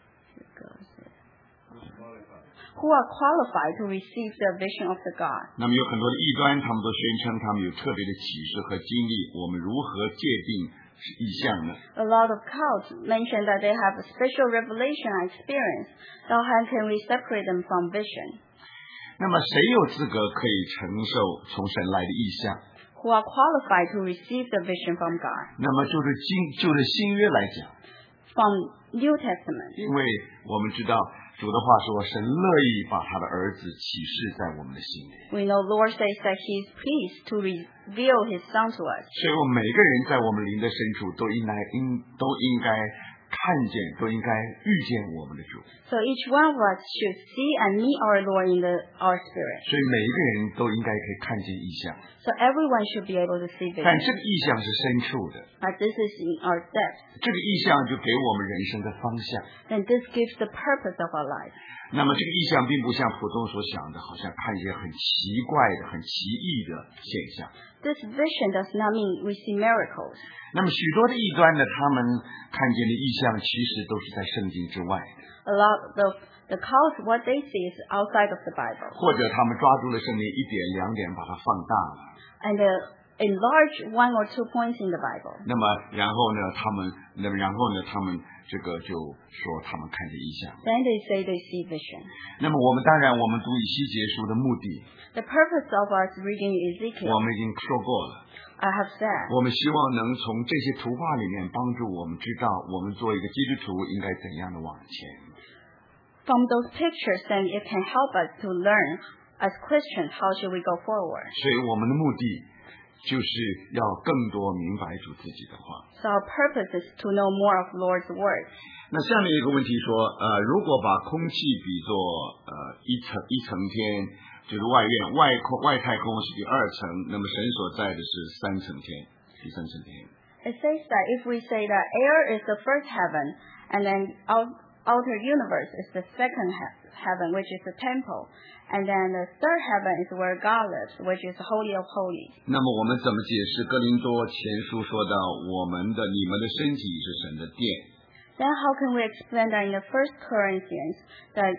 who are qualified to receive the vision of the God? 那么有很多的异端，他们都宣称他们有特别的启示和经历，我们如何界定意象呢？ A lot of cults mention that they have a special revelation and experience. So how can we separate them from vision? 那么谁有资格可以承受从神来的意象？ Who are qualified to receive the vision from God? 那么就是经就是新约来讲， From New Testament. 因为我们知道主的话说，神乐意把他的儿子启示在我们的心里， We know Lord says that He is pleased to reveal His Son to us. 所以我们每个人在我们灵的深处都应该应都应该看见，都应该遇见我们的主。 So each one of us should see and meet our Lord in the, our spirit. 所以每一个人都应该可以看见意象， So everyone should be able to see 但 vision. 这个意象是深处的， But this is in our depth. 这个意象就给我们人生的方向。 Then this gives the purpose of our life. 那么这个意象并不像普通所想的，好像看一些很奇怪的、很奇异的现象。 This vision does not mean we see miracles. 那么许多的异端呢，他们看见的意象其实都是在圣经之外的， A lot of the cults, what they see is outside of the Bible. 或者他们抓住了圣经一点两点，把它放大了。 And they enlarge one or two points in the Bible. 那么然后呢，他们那么然后呢，他们这个就说他们看见意象。 Then they say they see vision. 那么我们当然，我们读以西结书的目的， The purpose of us reading 我 Ezekiel, 们已经说过了。 I have said, 我们希望能从这些图画里面帮助我们知道，我们做一个基督徒应该怎样的往前。 from those pictures, then it can help us to learn as Christians how should we go forward. 所以我们的目的就是要更多明白主自己的话。 So our purpose is to know more of Lord's word. 那下面一个问题说，呃，如果把空气比作呃一层一层天，就是外院外空外太空是第二层，那么神所在的是三层天，第三层天。 It says that if we say that air is the first heaven, and then out, outer universe is the second he- heaven, which is the temple, and then the third heaven is where God lives, which is the Holy of Holies. 那么我们怎么解释哥林多前书说到我们的你们的身体是神的殿？ Then how can we explain that in the First Corinthians that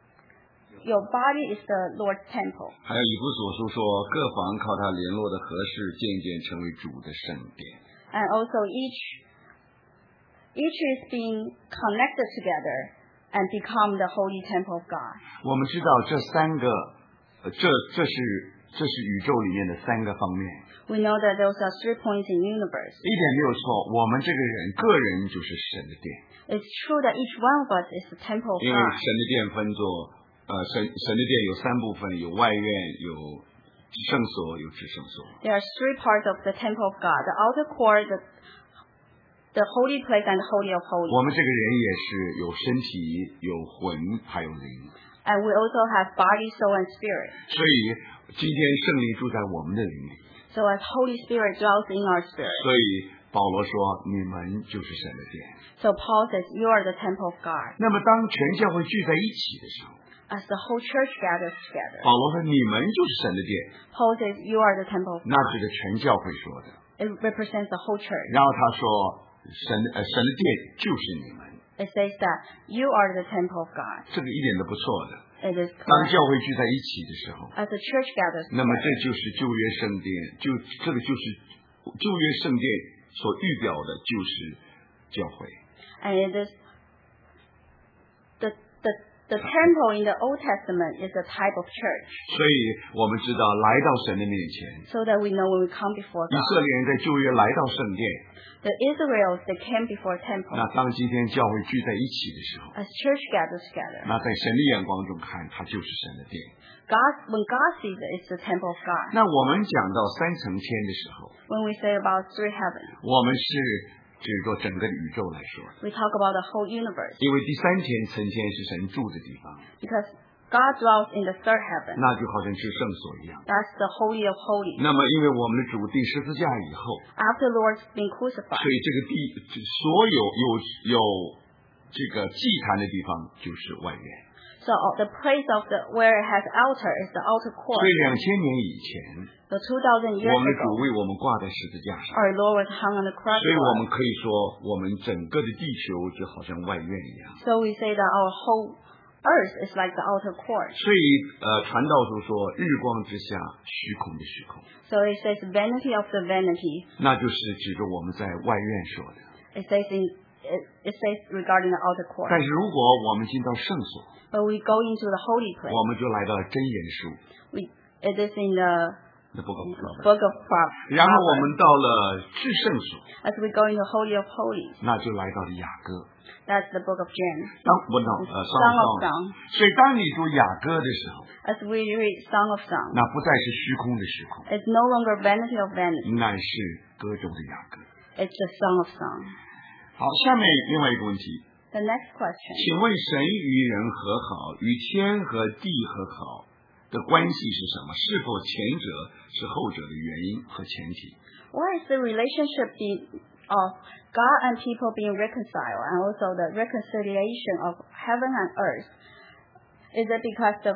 your body is the Lord's temple? 还有以弗所书说，各房靠他联络的合适，渐渐成为主的圣殿。 And also each each is being connected together and become the holy temple of God. 我们知道这三个，呃这这是这是宇宙里面的三个方面， We know that those are three points in the universe. 一点没有错。我们这个人个人就是神的殿， It's true that each one of us is the temple of 因为 God. 神的殿分作呃神神的殿有三部分，有外院，有圣所，有至圣所。 There are three parts of the temple of God: the outer court, the the holy place, and the holy of 我 holies. 们这个人也是有身体、有魂，还有灵。 And we also have body, soul, and spirit. 所以今天圣灵住在我们的灵里， So as Holy Spirit dwells in our spirit. 所以保罗说你们就是神的殿。 So Paul says, you are the temple of God. 那么当全教会聚在一起的时候， as the whole church gathers together. 保罗说你们就是神的殿， Paul says, you are the temple of 那 God. 指的全教会说的。 It represents the whole church. 然后他说神呃神的殿就是你们， It says that you are the temple of God. 这个一点都不错的。 It is 当 correct. 教会聚在一起的时候， As the church gathers 那么这 together, 就是旧约圣殿，就这个就是旧约圣殿所预表的就是教会。 and it is the the the temple in the Old Testament is a type of church, 所以我们知道来到神的面前， so that we know when we come before 以色 God. 列人在旧约来到圣殿， The Israelites, they came before temple. 那当今天教会聚在一起的时候， As church gathers together, 那在神的眼光中看，它就是神的殿。 God, when God sees it, it's the temple of God. 那我们讲到三层天的时候， When we say about three heavens, 我们是指着整个的宇宙来说， we talk about the whole universe, 因为第三天层天是神住的地方， because God dwells in the third heaven. 那就好像至圣所一样。 That's the Holy of Holies. 那么，因为我们的主钉十字架以后， After the Lord's been crucified, 所以这个地所有有有这个祭坛的地方就是外院。 so the place of the where it has altar is the outer 所 court. 以两千年以前， So two thousand years 我们的主 ago, 为我们挂在十字架上， our Lord was hung on the cross. 所以 for 我们 us. 可以说，我们整个的地球就好像外院一样。 So we say that our whole earth is like the outer court. 所以，呃，传道书说，日光之下，虚空的虚空， So it says vanity of the vanity. 那就是指着我们在外院说的。 It says in it, it says regarding the outer court. 但是如果我们进到圣所， But we go into the holy place. 我们就来到真言书 We it is in the The Book of Proverbs， book of Proverbs. 然后我们到了至圣所， As we go into holy of holies, 那就来到了雅歌。 that's the book of James. 当不能呃 Song of Song Song. 所以当你读雅歌的时候， As we read Song of Song, 那不再是虚空的虚空， it's no longer vanity of vanity. 乃是歌中的雅歌。 It's the Song of Song. 好，下面另外一个问题， The next question. 请问神与人和好，与天和地和好的关系是什么？是否前者是后者的原因和前提？ What is the relationship be- of God and people being reconciled, and also the reconciliation of heaven and earth? Is it because the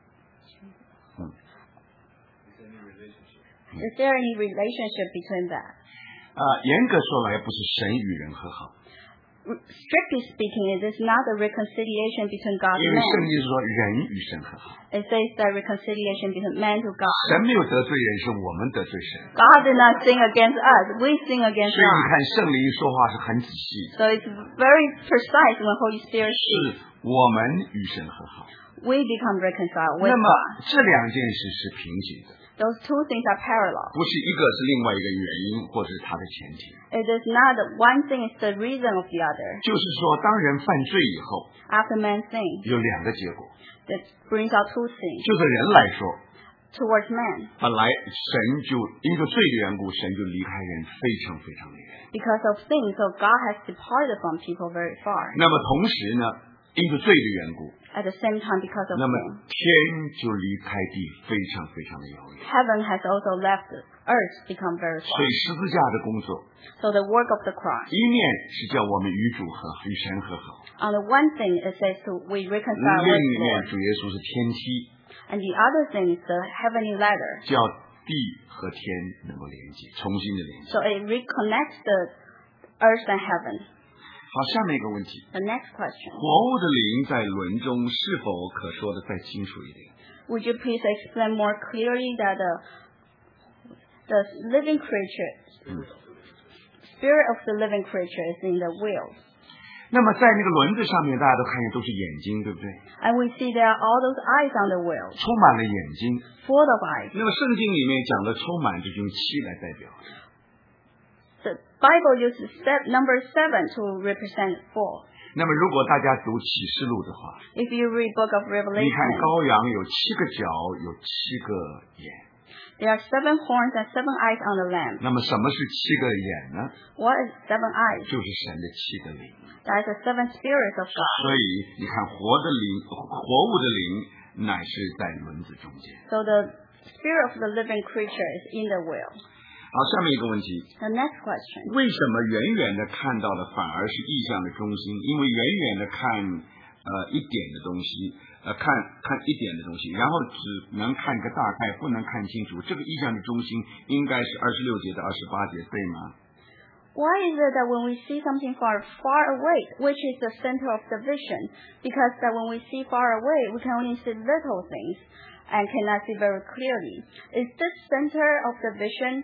is there any relationship between that? 啊、严格说来，不是神与人和好， Strictly speaking, it is not a reconciliation between God 因 and 为圣 man. 经是说人与神和好， It says that reconciliation between man to God. 神没有得罪人，是我们得罪神。 God did not sin against us; we sin against 所以你 God. 看，圣灵说话是很仔细的， So it's very precise when Holy Spirit 是 speaks. 我们与神和好。 We become reconciled with 那么 God. 这两件事是平行的， Those two things are parallel. 不是一个是另外一个原因，或者是它的前提。 It is not that one thing is the reason of the other. 就是说，当人犯罪以后， After man sins, 有两个结果， that brings out two things. 就是人来说， Towards man, 本来神就因着罪的缘故，神就离开人非常非常的远。 because of sin, so God has departed from people very far. 那么同时呢，因着罪的缘故， At the same time, because of 那么 sin, 天就离开地非常非常的遥远。 heaven has also left the earth, become very 所 far. 以十字架的工作， So the work of the cross. 一面是叫我们与主和与神和好， On the one thing, it says to we reconcile 另 with 一面 Lord, 主耶稣是天梯， and the other thing is the heavenly ladder. 叫地和天能够连接，重新的连接。 So it reconnects the earth and heaven. 好，下面一个问题， The next question. 活物的灵在轮中是否可说的再清楚一点？ Would you please explain more clearly that the the living creature, spirit of the living creature is in the wheels, 那么在那个轮子上面，大家都看见都是眼睛，对不对？ and we see there are all those eyes on the wheels, 充满了眼睛。 full of eyes. 那么圣经里面讲的充满，就用七来代表。 The Bible uses step number seven to represent four. 那么如果大家读启示录的话， If you read Book of 你看 Revelation, 羔羊有七个角，有七个眼。 there are seven horns and seven eyes on the Lamb. 那么什么是七个眼呢？ What is seven eyes? 就是神的七个灵。 That is the seven spirits of God. 所以你看，活的灵，活物的灵，乃是在轮子中间。 So the spirit of the living creature is in the wheel. 好，下面一个问题， The next question. 为什么远远的看到的反而是意象的中心？因为远远的看呃一点的东西，呃呃看看一点的东西，然后只能看个大概，不能看清楚。这个意象的中心应该是二十六节到二十八节，对吗？ Why is it that when we see something far, far away, which is the center of the vision, because that when we see far away, we can only see little things and cannot see very clearly. Is this center of the vision,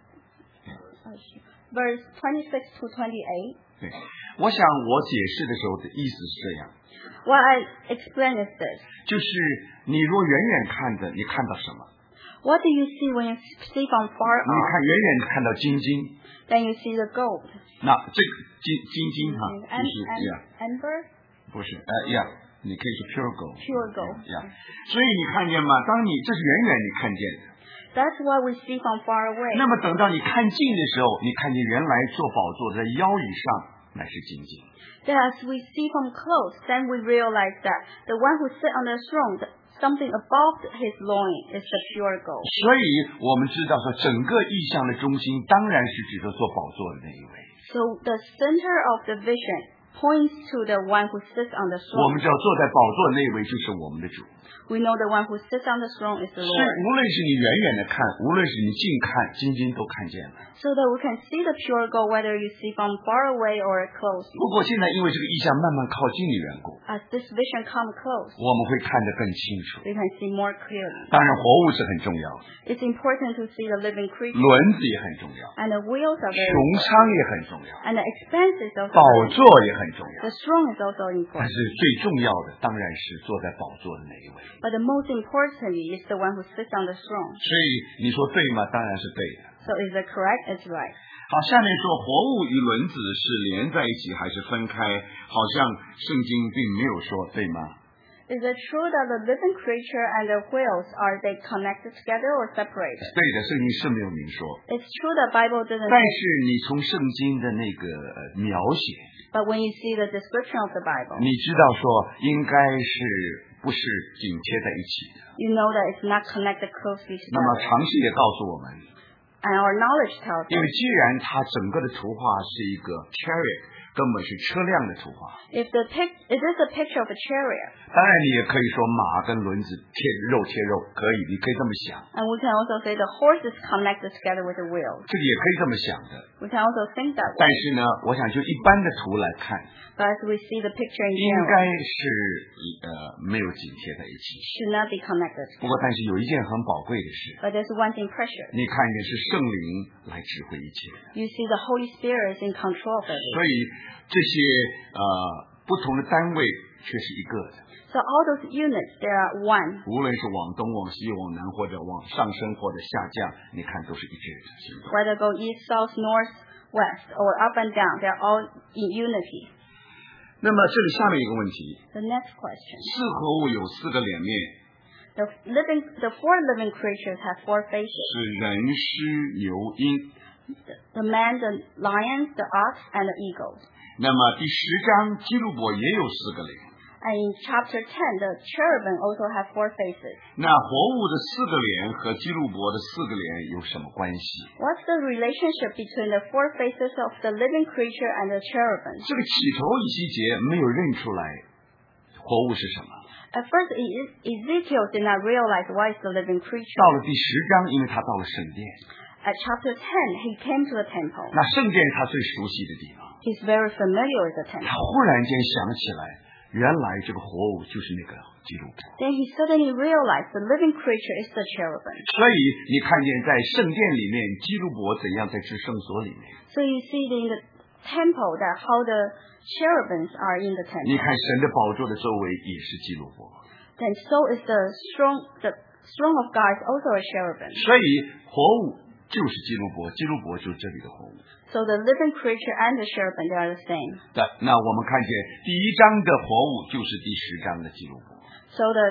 verse twenty-six to twenty-eight? 对，我想我解释的时候的意思是这样。 What I explain is this. 就是你若远远看着，你看到什么？ What do you see when you see from far 你看 off? 远远看到金金， Then you see the gold. 那这个金金金哈， Am- 就是 am- 呀， amber? 不是呃呀，你可以说 pure gold。 Pure gold. 呀，所以你看见吗？当你这是远远你看见的， That's what we see from far away. 那么等到你看近的时候，你看见原来做宝座在腰以上乃是金金。 Then as we see from close, then we realize that the one who sits on the throne, th- something above his loin, is the pure gold. 所以我们知道说，整个意象的中心当然是指着做宝座的那一位。 So the center of the vision points to the one who sits on the 我们 throne. 知道坐在宝座的那一位就是我们的主。 We know the one who sits on the throne is the 是， Lord. 无论是你远远的看，无论是你近看，金金都看见了。 So that we can see the pure gold whether you see from far away or close. 不过现在因为这个意象慢慢靠近的缘故， As this vision comes close, 我们会看得更清楚。 we can see more clearly. 当然，活物是很重要的， It's important to see the living creature, 轮子也很重要， and the wheels are 穹 very 苍 important, 也很重要， and the expanse is also 宝 very 座 important. 也很重要。 The throne is also 但 important. 是最重要的当然是坐在宝座的那一位。 But the most importantly is the one who sits on the throne. 所以你说对吗？当然是对的。 So is it correct? It's right. 好，下面说活物与轮子是连在一起还是分开？好像圣经并没有说，对吗？ Is it true that the living creature and the wheels, are they connected together or separated? 对的，圣经是没有明说。 It's true that Bible doesn't 但 say, 是你从圣经的那个呃描写， but when you see the description of the Bible, 你知道说应该是不是紧贴在一起的。 you know that it's not connected closely 那么 together. 常识也告诉我们， And our knowledge tells 因为 us, 既然它整个的图画是一个 chariot，根本是车辆的图画。 if the pic, it is a picture of a chariot, 当然，你也可以说马跟轮子贴肉贴肉，可以，你可以这么想， and we can also say the horse is connected together with the wheels. 这个也可以这么想的。 We can also think that 但 way. 是呢，我想就一般的图来看， But as we see the picture in 应该 general, 是呃没有紧贴在一起。 should not be connected 不过，但是有一件很宝贵的事， But there's one thing precious. 你看见是圣灵来指挥一切的。 You see the Holy Spirit is in control of 所 everything. 以这些呃不同的单位却是一个的， So all those units, they are one. 无论是往东、往西、往南，或者往上升或者下降，你看都是一致的行动。 Whether go east, south, north, west, or up and down, they're all in unity. 那么这里下面一个问题， The next question. 四活物有四个脸面， The living, the four living creatures have four faces. 是人、狮、牛、鹰。 The, the man, the lion, the ox, and the eagle. 那么第十章基路伯也有四个脸， And in chapter ten, the cherubim also have four faces. 那活物的四个脸和基路伯的四个脸有什么关系？ What's the relationship between the four faces of the living creature and the cherubim? 这个起头以西结没有认出来活物是什么， At first, E- Ezekiel did not realize what is the living 到 creature. 了第十章，因为他到了圣殿， At chapter ten, he came to the temple. 那圣殿是他最熟悉的地方， He's very familiar with the 他 temple. 忽然间想起来，原来这个活物就是那个基路伯。 Then he suddenly realized the living creature is the cherubim. 所以你看见在圣殿里面，基路伯怎样在至圣所里面， So you see in the temple that how the cherubims are in the 你 temple. 看神的宝座的周围也是基路伯。 Then so is the throne, the throne of God is also a cherubim. 所以活物就是基路伯，基路伯就是这里的活物。 So the living creature and the cherubim, they are the same. 对，那我们看见第一章的活物就是第十章的基路伯。 So the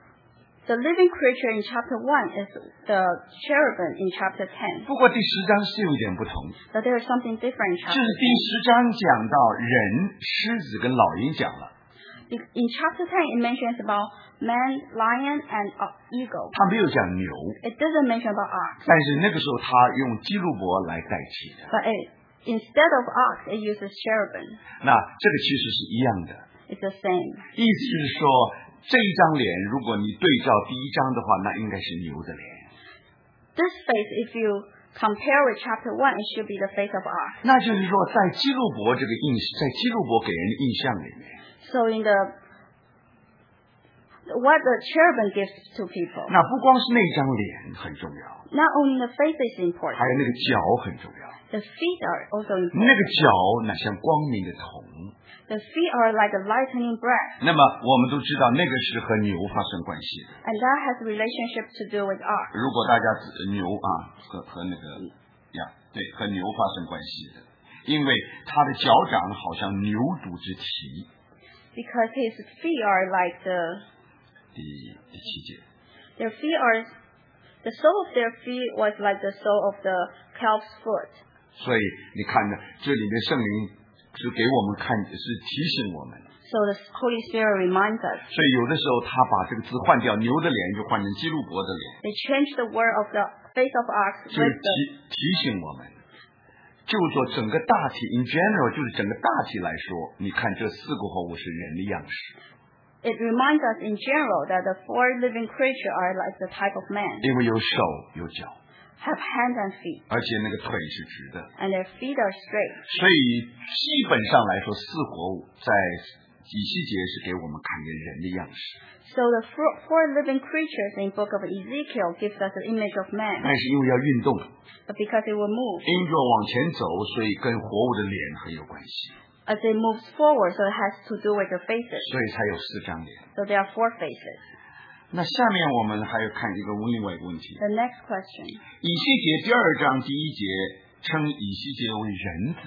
the living creature in chapter one is the cherubim in chapter ten. 不过第十章是有点不同， But there is something different in 就 chapter 是第 ten. 十章讲到人、狮子跟老鹰讲了， In chapter ten, it mentions about man, lion, and uh, eagle. 他没有讲牛， It doesn't mention about ox. 但是那个时候他用基路伯来代替的。 But it, instead of ox, it uses cherubim. 那这个其实是一样的， It's the same. 意思就是说， 这一张脸，如果你对照第一章的话，那应该是牛的脸。 This face, if you compare with chapter one, it should be the face of ox. 那就是说，在基路伯这个印，在基路伯给人的印象里面 So in the what the cherubim gives to people, 那不光是那张脸很重要， not only the face is important, 还有那个脚很重要。 the feet are also 那 important. 个脚那像光明的铜。 The feet are like a lightning breath, 那么我们都知道，那个是和牛发生关系的。 and that has a relationship to do with ox. 如果大家牛啊和和那个呀，对，和牛发生关系的，因为它的脚掌好像牛犊之蹄。 Because his feet are like the 第第七节， their feet are the sole of their feet was like the sole of the calf's foot. 所以你看呢，这里面圣灵是给我们看，是提醒我们。 So the Holy Spirit reminds us. 所以有的时候他把这个字换掉，牛的脸就换成基路伯的脸， They changed the word of the face of ox 就是 with the 提提醒我们，就是说整个大体 in general， 就是整个大体来说，你看这四个活物是人的样式。 It reminds us in general that the four living creatures are like the type of man, 因为有手有脚， have hands and feet, 而且那个腿是直的， and their feet are straight. 所以基本上来说，四活物在以西结是给我们看一个人的样式， So the four, four living creatures in book of Ezekiel gives us an image of man, 但是因为要运动， but because it will move, 因着往前走，所以跟活物的脸很有关系， as it moves forward, so it has to do with the faces. 所以才有四张脸。 So there are four faces. 那下面我们还要看一个另外一个问题， The next question. 以西结第二章第一节称以西结为人子。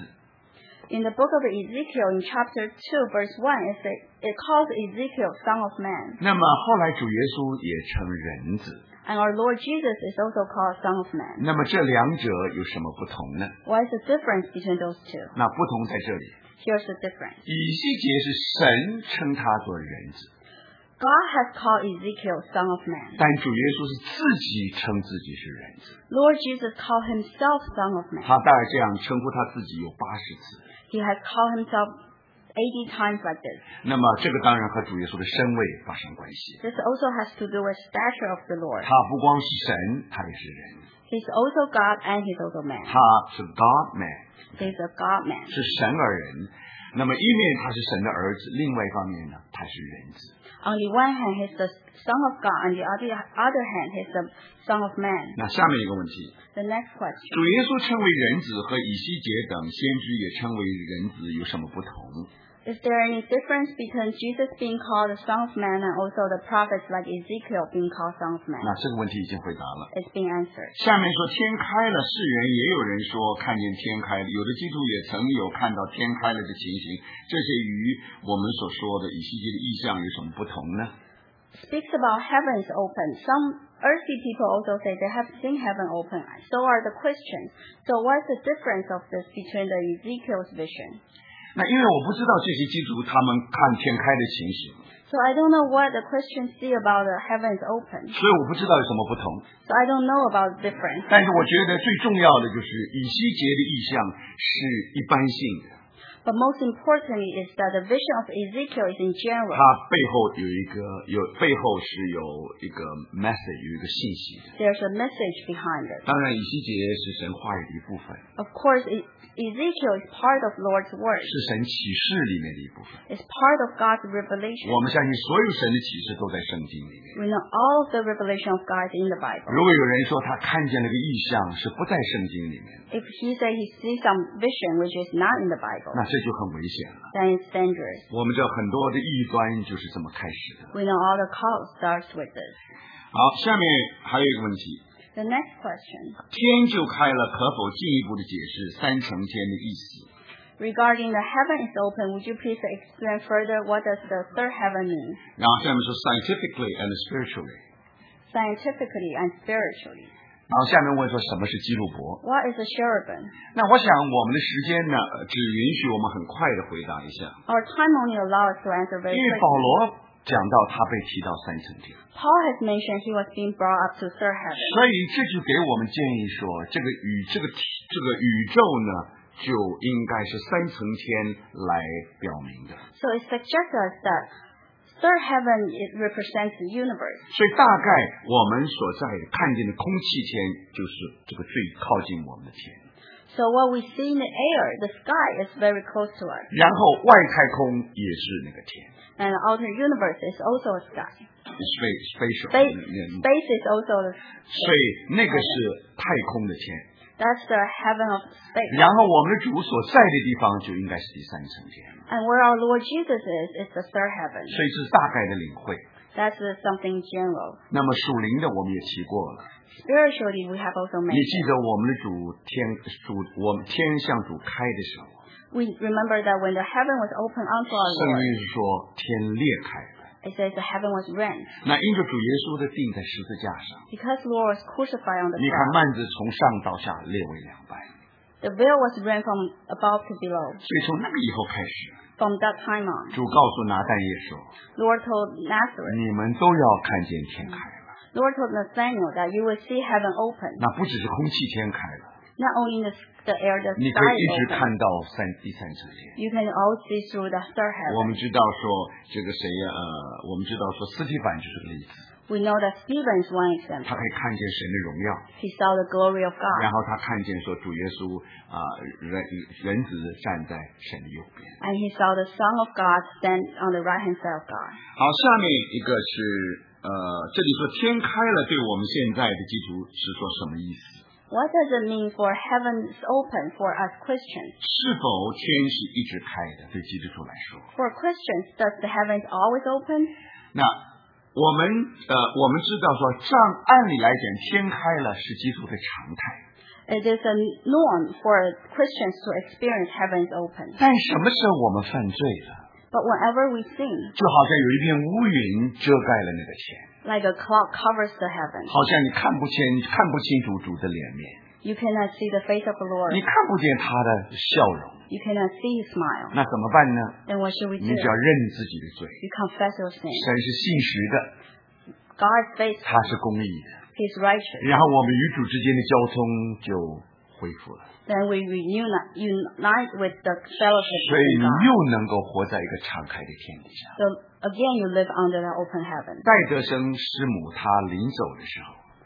In the book of Ezekiel, in chapter two, verse one, it, say, it calls Ezekiel son of man. 那么后来主耶稣也称人子， And our Lord Jesus is also called son of man. 那么这两者有什么不同呢？ What is the difference between those two? 那不同在这里， Here's the difference. 以西结是神称他做人子， God has called Ezekiel son of man. 但主耶稣是自己称自己是人子， Lord Jesus called himself son of man. 他大概这样称呼他自己有八十次。 He has called himself eighty times like this. 那么这个当然和主耶稣的身位发生关系， This also has to do with stature of the Lord. 他不光是神，他也是人， He's also God and he's also man. 他是 God man， He's a God man. 是神而人。那么一面他是神的儿子，另外一方面呢，他是人子。 On the one hand, he's the son of God. On the other, other hand, he's the son of man. 那下面一个问题， The next question. 主耶稣称为人子和以西结等先知也称为人子有什么不同？ Is there any difference between Jesus being called the son of man and also the prophets like Ezekiel being called son of man? 那这个问题已经回答了。 It's being answered. 下面说天开了，世人也有人说看见天开了，有的基督也曾有看到天开了的情形，这些与我们所说的以西结的意象有什么不同呢？ Speaks about heavens open. Some earthly people also say they have seen heaven open. So are the Christians. So what's the difference of this between the Ezekiel's vision? 那因为我不知道这些基督他们看天开的情形， So I don't know what the Christians see about the heavens open. 所以我不知道有什么不同。 So I don't know about the difference. 但是我觉得最重要的就是以西结的意象是一般性的， But most importantly is that the vision of Ezekiel is in general. 它背后有一个有背后是有一个 message 有一个信息的。 There's a message behind it. 当然，以西结是神话语的一部分， Of course, E- Ezekiel is part of Lord's word. 是神启示里面的一部分。 It's part of God's revelation. 我们相信所有神的启示都在圣经里面。 We know all of the revelation of God is in the Bible. 如果有人说他看见了个异象是不在圣经里面， If he say he sees some vision which is not in the Bible, 那这就很危险了。 then it's dangerous. 我们知道很多的异端就是这么开始的。 We know all the cult starts with this. 好，下面还有一个问题， The next question. 天就开了，可否进一步的解释三层天的意思？ Regarding the heaven is open, would you please explain further what does the third heaven mean? 然后下面说 scientifically and spiritually， Scientifically and spiritually. 然后下面问说什么是基路伯？ What is a cherubim? 那我想我们的时间呢，呃只允许我们很快的回答一下， Our time only allows to answer very 因为保 quickly. 罗讲到他被提到三层天， Paul has mentioned he was being brought up to third heaven. 所以这就给我们建议说，这个宇这个体这个宇宙呢，就应该是三层天来表明的。 So it suggests us that third heaven it represents the universe. 所以大概我们所在的看见的空气天，就是这个最靠近我们的天。 So what we see in the air, the sky is very close to us. 然后外太空也是那个天。 And the outer universe is also a sky. Space, spatial. Space, space is also the 所以那个是太空的天。 That's the heaven of space. 然后我们的主所在的地方就应该是第三层天。 And where our Lord Jesus is, is the third heaven. 所以这是大概的领会。 That's something general. 那么属灵的我们也提过了。 Spiritually, we have also 你记 mentioned. 得我们的主天主我们天向主开的时候， We remember that when the heaven was opened unto our 圣 Lord, 经是说天裂开了。 it says the heaven was rent. 那因着主耶稣的钉在十字架上， Because Lord was crucified on the 你看 cross, 幔子从上到下裂为两半。 the veil was rent from above to below. 所以从那个以后开始， From that time on, 主告诉拿但业说， Lord told Nazareth, 你们都要看见天开了。 Lord told Nathaniel that you will see heaven open. 那不只是空气天开了， Not only the, the air, the 你可 sky 以一 is 直看 open. 到三第三层天。 You can all see through the third 我们 heaven. 知道说这个谁呀？呃，我们知道说斯蒂凡就是个例子， We know that Stephen is one 他 example. 可以看见神的荣耀， He saw the glory of 然 God. 后他看见说主耶稣啊、人人子站在神的右边。 And he saw the Son of God stand on the right hand side of God. 好，下面一个是呃，这里说天开了，对我们现在的基督是说什么意思？ What does it mean for heaven is open for us Christians? 是否天是一直开的？对基督徒来说， For Christians, does the heavens always open? 那我们呃，我们知道说，照按理来讲，天开了是基督的常态。 It is a norm for Christians to experience heavens open. 但什么时候我们犯罪了？ But whenever we sin, 就好像有一片乌云遮盖了那个天， like a cloud covers the heavens, 好像你看不清看不清楚主的脸面， you cannot see the face of the Lord. 你看不见他的笑容， You cannot see his smile. 那怎么办呢？ Then what should we 你 do? 只要认自己的罪， You confess your sin. 神是信实的， God is faithful. 他是公义的， He is righteous. 然后我们与主之间的交通就恢复了， Then we reunite unite with the fellowship 所以 with 你 God. 又能够活在一个敞开的天底下。 So again, you live under the open heaven. 戴德生师母她临走的时候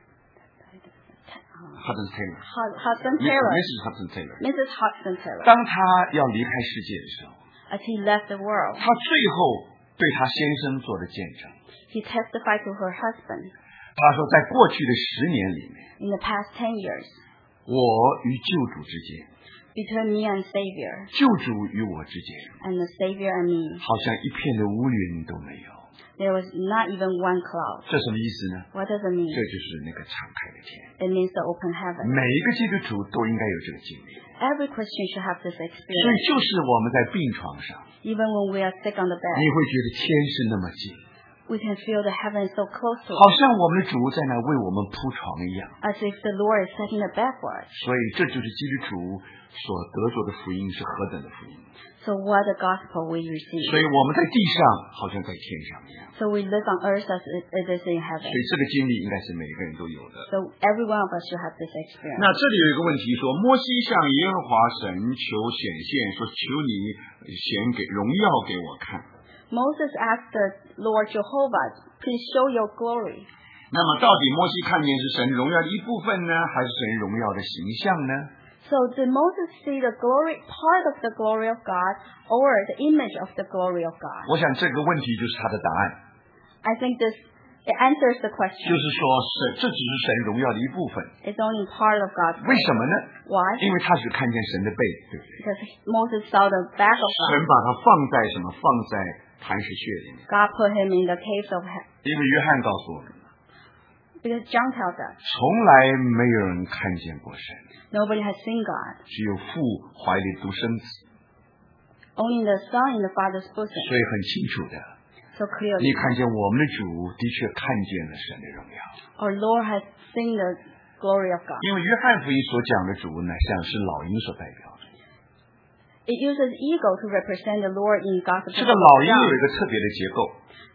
，Hudson Taylor， Hud- Hudson Taylor, Missus Hudson Taylor， Missus Hudson Taylor, 当她要离开世界的时候， as he left the world, 她最后对她先生做了见证。 he testified to her husband, 她说，在过去的十年里面， in the past ten years, 我与救主之间， between me and Savior, 救主与我之间， and the Savior and me, 好像一片的乌云都没有。 there was not even one cloud. 这什么意思呢？ What does it mean? 这就是那个敞开的天。 It means the open heaven. 每一个基督徒都应该有这个经历。 Every Christian should have this 所以 experience. 就是我们在病床上， Even when we are sick on the 你 bed, 会觉得天是那么近， we can feel the heaven so close to 好 us, 像我们的主在那为我们铺床一样。 as if the Lord is setting the bed for us. 所以这就是基督徒所得着的福音是何等的福音。 So what the gospel we receive. 所以我们在地上好像在天上一样。 So we live on earth as it, it is in 所 heaven. 以这个经历应该是每个人都有的。 So every one of us should have this experience. 那这里有一个问题说，摩西向耶和华神求显现，说求你显给荣耀给我看。 Moses asked the Lord Jehovah, please show your glory. 那么到底摩西看见是神荣耀的一部分呢，还是神荣耀的形象呢？ So did Moses see the glory, part of the glory of God, or the image of the glory of God? 我想这个问题就是他的答案， I think this it answers the 就 question. 是说神这只是神荣耀的一部分。 It's only part of God's 为 glory. 什么呢？ Why? 因为他只看见神的背，对不对？ Because Moses saw the back of 神 God. 把他放在什么？放在磐石穴里面。 God put him in the caves of heaven. 因为约翰告诉我们， Because John tells us, 从来没有人看见过神， nobody has seen God. 只有父怀里独生子， Only the Son in the Father's bosom. 所以很清楚的， So 你 clearly, 看见我们的主的确看见了神的荣耀。 our Lord has seen the glory of God. 因为约翰福音所讲的主乃像是老鹰所代表的， It uses eagle to represent the Lord in God's 这个老鹰有一个特别的结构，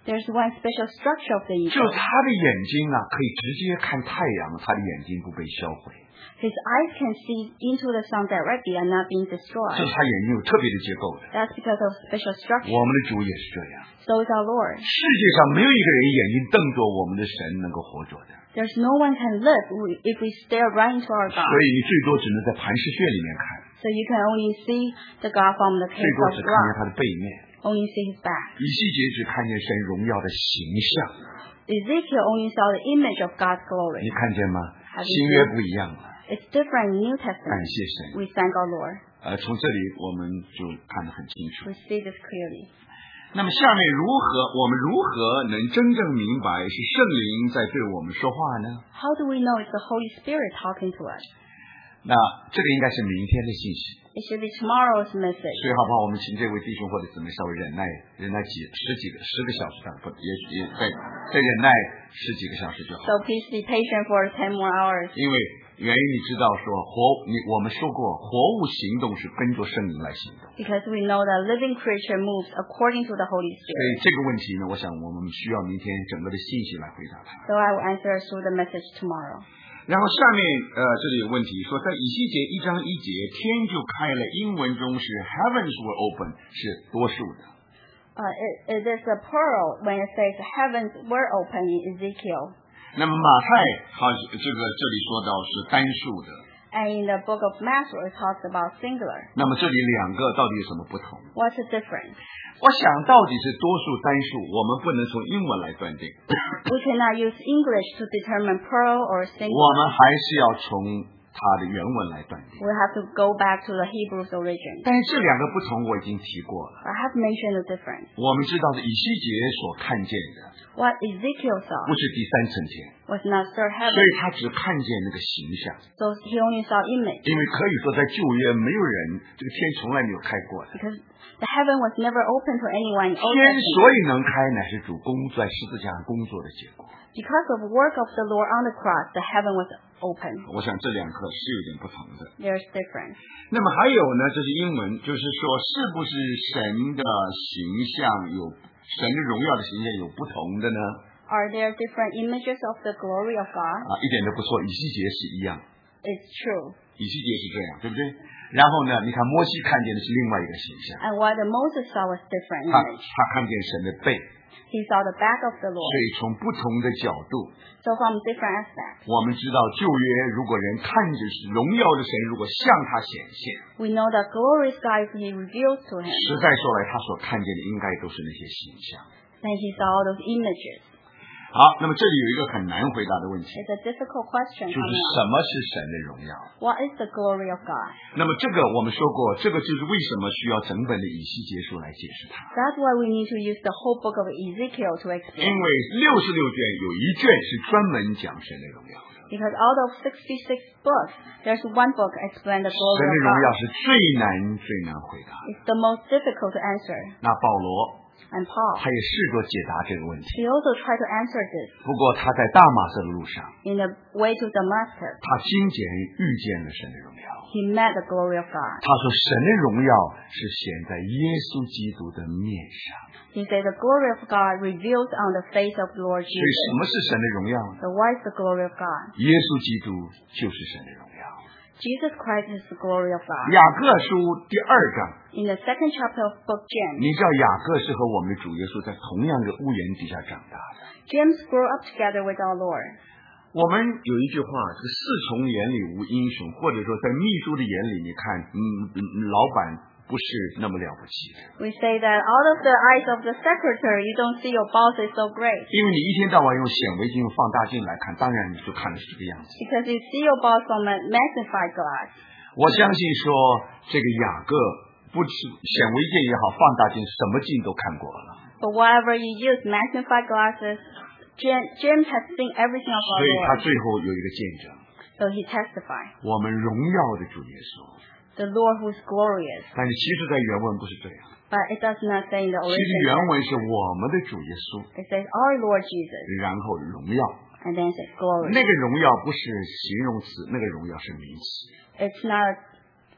There's one special structure of the 就 eagle. 是他的眼睛啊，可以直接看太阳，他的眼睛不被销毁。 His eyes can see into the sun directly and not being 这 destroyed. 是他眼睛有特别的结构的。 That's because of special structure. 我们的主也是这样。 So is our Lord. 世界上没有一个人眼睛瞪着我们的神能够活着的， There's no one can live if we stare right into our 所 God. 以你最多只能在磐石穴里面看， So you can only see the God from the 最 cave 多 of 只看见 rock. 他的背面。 Only see his back. 以西结只看见神荣耀的形象， Ezekiel only saw the image of God's glory. 你看见吗？ Have you 新约不一样了。 It's different in New 感 Testament. 谢神。 We thank our Lord. 呃，从这里我们就看得很清楚。 We see this clearly. 那么下面如何，我们如何能真正明白是圣灵在对我们说话呢？ How do we know it's the Holy Spirit talking to us? 那这个应该是明天的信息， It should be tomorrow's message. 所以好不好？我们请这位弟兄或者姊妹稍微忍耐，忍耐几十几个十个小时的，不，也许也再再忍耐十几个小时就好。 So please be patient for ten more hours. 因为原因你知道说活，你我们说过活物行动是跟着圣灵来行动， Because we know that living creature moves according to the Holy 所以 Spirit. 这个问题呢，我想我们需要明天整个的信息来回答它。 So I will answer through the message tomorrow. 然后下面呃这里有问题说，在以西结一章一节，天就开了，英文中是 heavens were open， 是多数的。 Uh, it, it is a plural when it says heavens were open in Ezekiel. 那么马太他这个这里说到是单数的， And in the book of Matthew, it talks about singular. 那么这里两个到底有什么不同？ What's the difference? 我想到底是多数单数，我们不能从英文来断定， We cannot use English to determine plural or 我 singular. 们还是要从它的原文来断定。 We have to go back to the Hebrew's origin. 但是这两个不同我已经提过了。 I have mentioned the difference. 我们知道的以西结所看见的 What Ezekiel saw 不是第三层天， was not third 所 heaven, 以他只看见那个形象。 so he only saw image. 因为可以说在旧约没有人这个天从来没有开过的， Because the heaven was never open to anyone in Old 天 Testament. 所以能开乃是主工在十字架上工作的结果。 Because of the work of the Lord on the cross, the heaven was open. 我想这两个是有点不同的。 There's difference. 那么还有呢，这是英文，就是说是不是神的形象有神的荣耀的形象有不同的呢？ Are there different images of the glory of God? 啊，一点都不错，以西结是一样， It's true. 以西结是这样，对不对？然后呢，你看摩西看见的是另外一个形象， And what the Moses saw was different 他 image. 他看见神的背， He saw the back of the 所 Lord. 以从不同的角度， So from different aspects, 我们知道旧约如果人看着是荣耀的神，如果向他显现， we know that glorious God is He reveals to him. 实在说来，他所看见的应该都是那些形象。 Then he saw all those images. 好，那么这里有一个很难回答的问题， It's a difficult question 就是 coming 什 up. 么是神的荣耀？ What is the glory of God? 那么这个我们说过，这个就是为什么需要整本的以西结书来解释它。 That's why we need to use the whole book of Ezekiel to 因 explain. 为六十六卷有一卷是专门讲神的荣耀的， Because out of sixty-six books, there's one book explain the 神 glory 的 of 荣耀 God. 是最难最难回答的。 It's the most difficult to answer. 那保罗 And Paul, 他也试着解答这个问题， he also tried to answer this 不过他在大马色的路上， in the way to Damascus. 他亲眼遇见了神的荣耀。 He met the glory of God. 他说神的荣耀是显在耶稣基督的面上。 He said the glory of God reveals on the face of the Lord 所以什 Jesus. 么是神的荣耀呢？ So what is the glory of God? 耶稣基督就是神的荣耀。 Jesus Christ is the glory of God. 雅各书第二章， In the second chapter of book James, 你知道雅各是和我们的主耶稣在同样的屋檐底下长大的。 James grew up together with our Lord. 我们有一句话是“四重眼里无英雄”，或者说在秘书的眼里，你看，嗯，嗯老板不是那么了不起的， We say that out of the eyes of the secretary, you don't see your boss is so great. 因为你一天到晚用显微镜、用放大镜来看，当然你就看的是这个样子。 Because you see your boss from a magnified glass. 我相信说，这个雅各不是显微镜也好，放大镜什么镜都看过了， But whatever you use, magnified glasses, Jim, Jim has seen everything of 所 our 以他 Lord. 最后有一个见证： So he testified. 我们荣耀的主耶稣。 The Lord who's glorious. 但是其实，在原文不是这样， But it does not say in the 其实 original 原 text. 文是我们的主耶稣， It says our Lord Jesus. 然后荣耀。 And then it says glory. 那个荣耀不是形容词，那个荣耀是名词。 It's not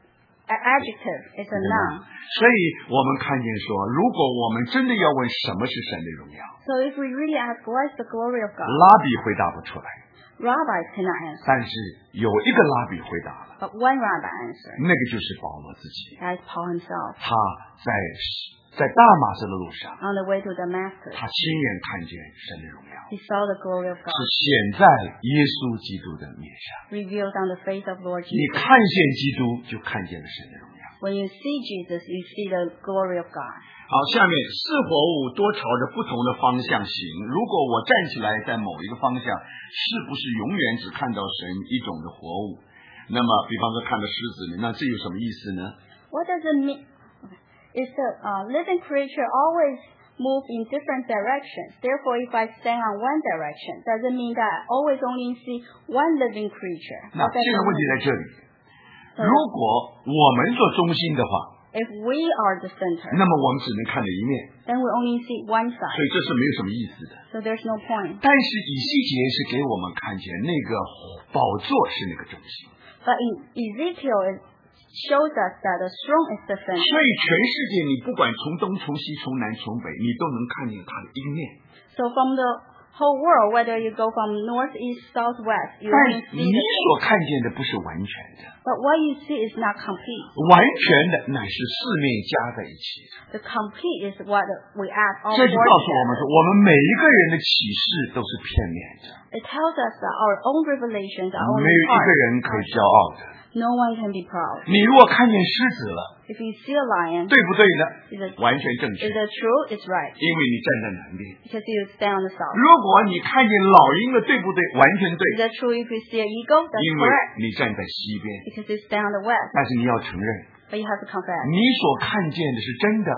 an adjective, it's a noun. 所以我们看见说，如果我们真的要问什么是神的荣耀， So if we really ask what is the glory of God, 拉比回答不出来， rabbis cannot answer. 但是有一个拉比回答了， But one rabbi answered. 那个就是保罗自己。 That is Paul himself. 他在在大马士的路上， On the way to Damascus, 他亲眼看见神的荣耀， he saw the glory of 是 God 显在耶稣基督的面上。 revealed on the face of Lord 你 Jesus. 看见基督，就看见了神的荣耀。 When you see Jesus, you see the glory of God. 好，下面四活物多朝着不同的方向行。如果我站起来在某一个方向，是不是永远只看到神一种的活物？那么，比方说看到狮子，那这有什么意思呢？ What does it mean? Is the uh, living creature always move in different directions? Therefore, if I stand on one direction, does it mean that I always only see one living creature? 那 What does 这个 it 问题 mean? 在这里。如果我们做中心的话， If we are the center, 那么我们只能看到一面， then we only see one 所 side. 以这是没有什么意思的。 So there's no point. 但是以西结是给我们看见那个宝座是那个中心， But in Ezekiel, it shows us that the throne is the 所 center. 以全世界你不管从东从西从南从北，你都能看见它的一面。 So from the whole world, whether you go from north, east, south, west, you 但 only 你 see the 所看见的不是完全的， But what you see is not complete. 完全的乃是四面加在一起的。 The complete is what we add all 这就 four 告诉我们说， together. 我们每一个人的启示都是片面的， It tells us that our own revelations are 没 only 有一个 part. 人可以骄傲的。 No one can be proud. 你如果看见狮子了， If you see a lion, 对不对呢？ is it, 完全正确， is it true? It's right. 因为你站在南边。 Because you stand on the south. 如果你看见老鹰了，对不对？完全对， Is it true if you see an eagle? That's 因为 correct. 你站在西边。 Because you stand on the west. 但是你要承认， But you have to confess. 你所看见的是真的，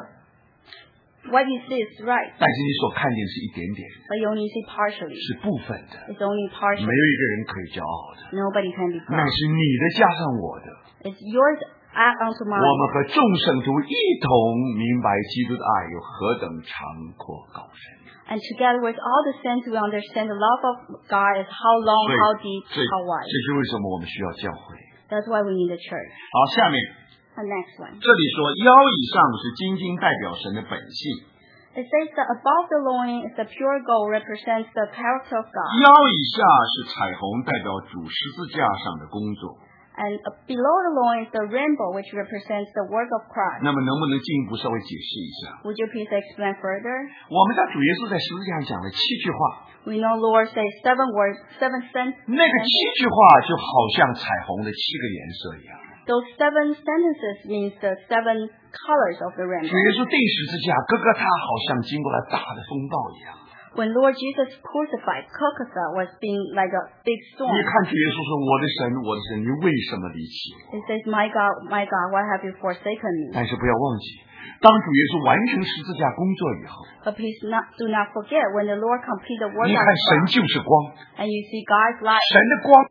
What you see is right. 但是你所看见是一点点， But you only see partially. 是部分的， It's only 没 partial. 有一个人可以骄傲的。 Nobody can be 那 proud. 是你的加上我的， It's yours add onto 我 mine. 们和众圣徒一同明白基督的爱有何等长阔高深。 And together with all the saints, we understand the love of God is how long, 所以 how deep, 这 how 这 wide. 是为什么我们需要教会。 That's why we need a church. 好，下面 The next one. 这里说腰以上是金经代表神的本性， It says that above the loin is the pure gold, represents the character of God. 腰以下是彩虹代表主十字架上的工作。 And uh, below the loin is the rainbow, which represents the work of Christ. 那么能不能进一步稍微解释一下？ Would you please explain further? 我们的主耶稣在十字架上讲了七句话， We know Lord says seven words, seven sentences. 那个七句话就好像彩虹的七个颜色一样。 Those seven sentences means the seven colors of the 主 rainbow. 耶稣钉十字架，哥哥他好像经过了大的风暴一样。 When Lord Jesus crucified, Golgotha was being like a big storm. 你看主耶稣说：“我的神，我的神，你为什么离弃我 It says, My God, my God, why have you forsaken？” me? 但是不要忘记，当主耶稣完成十字架工作以后， But please not, do not forget, when the Lord completed the work 你 of 看神 God, 就是光， and you see God's light, 神的光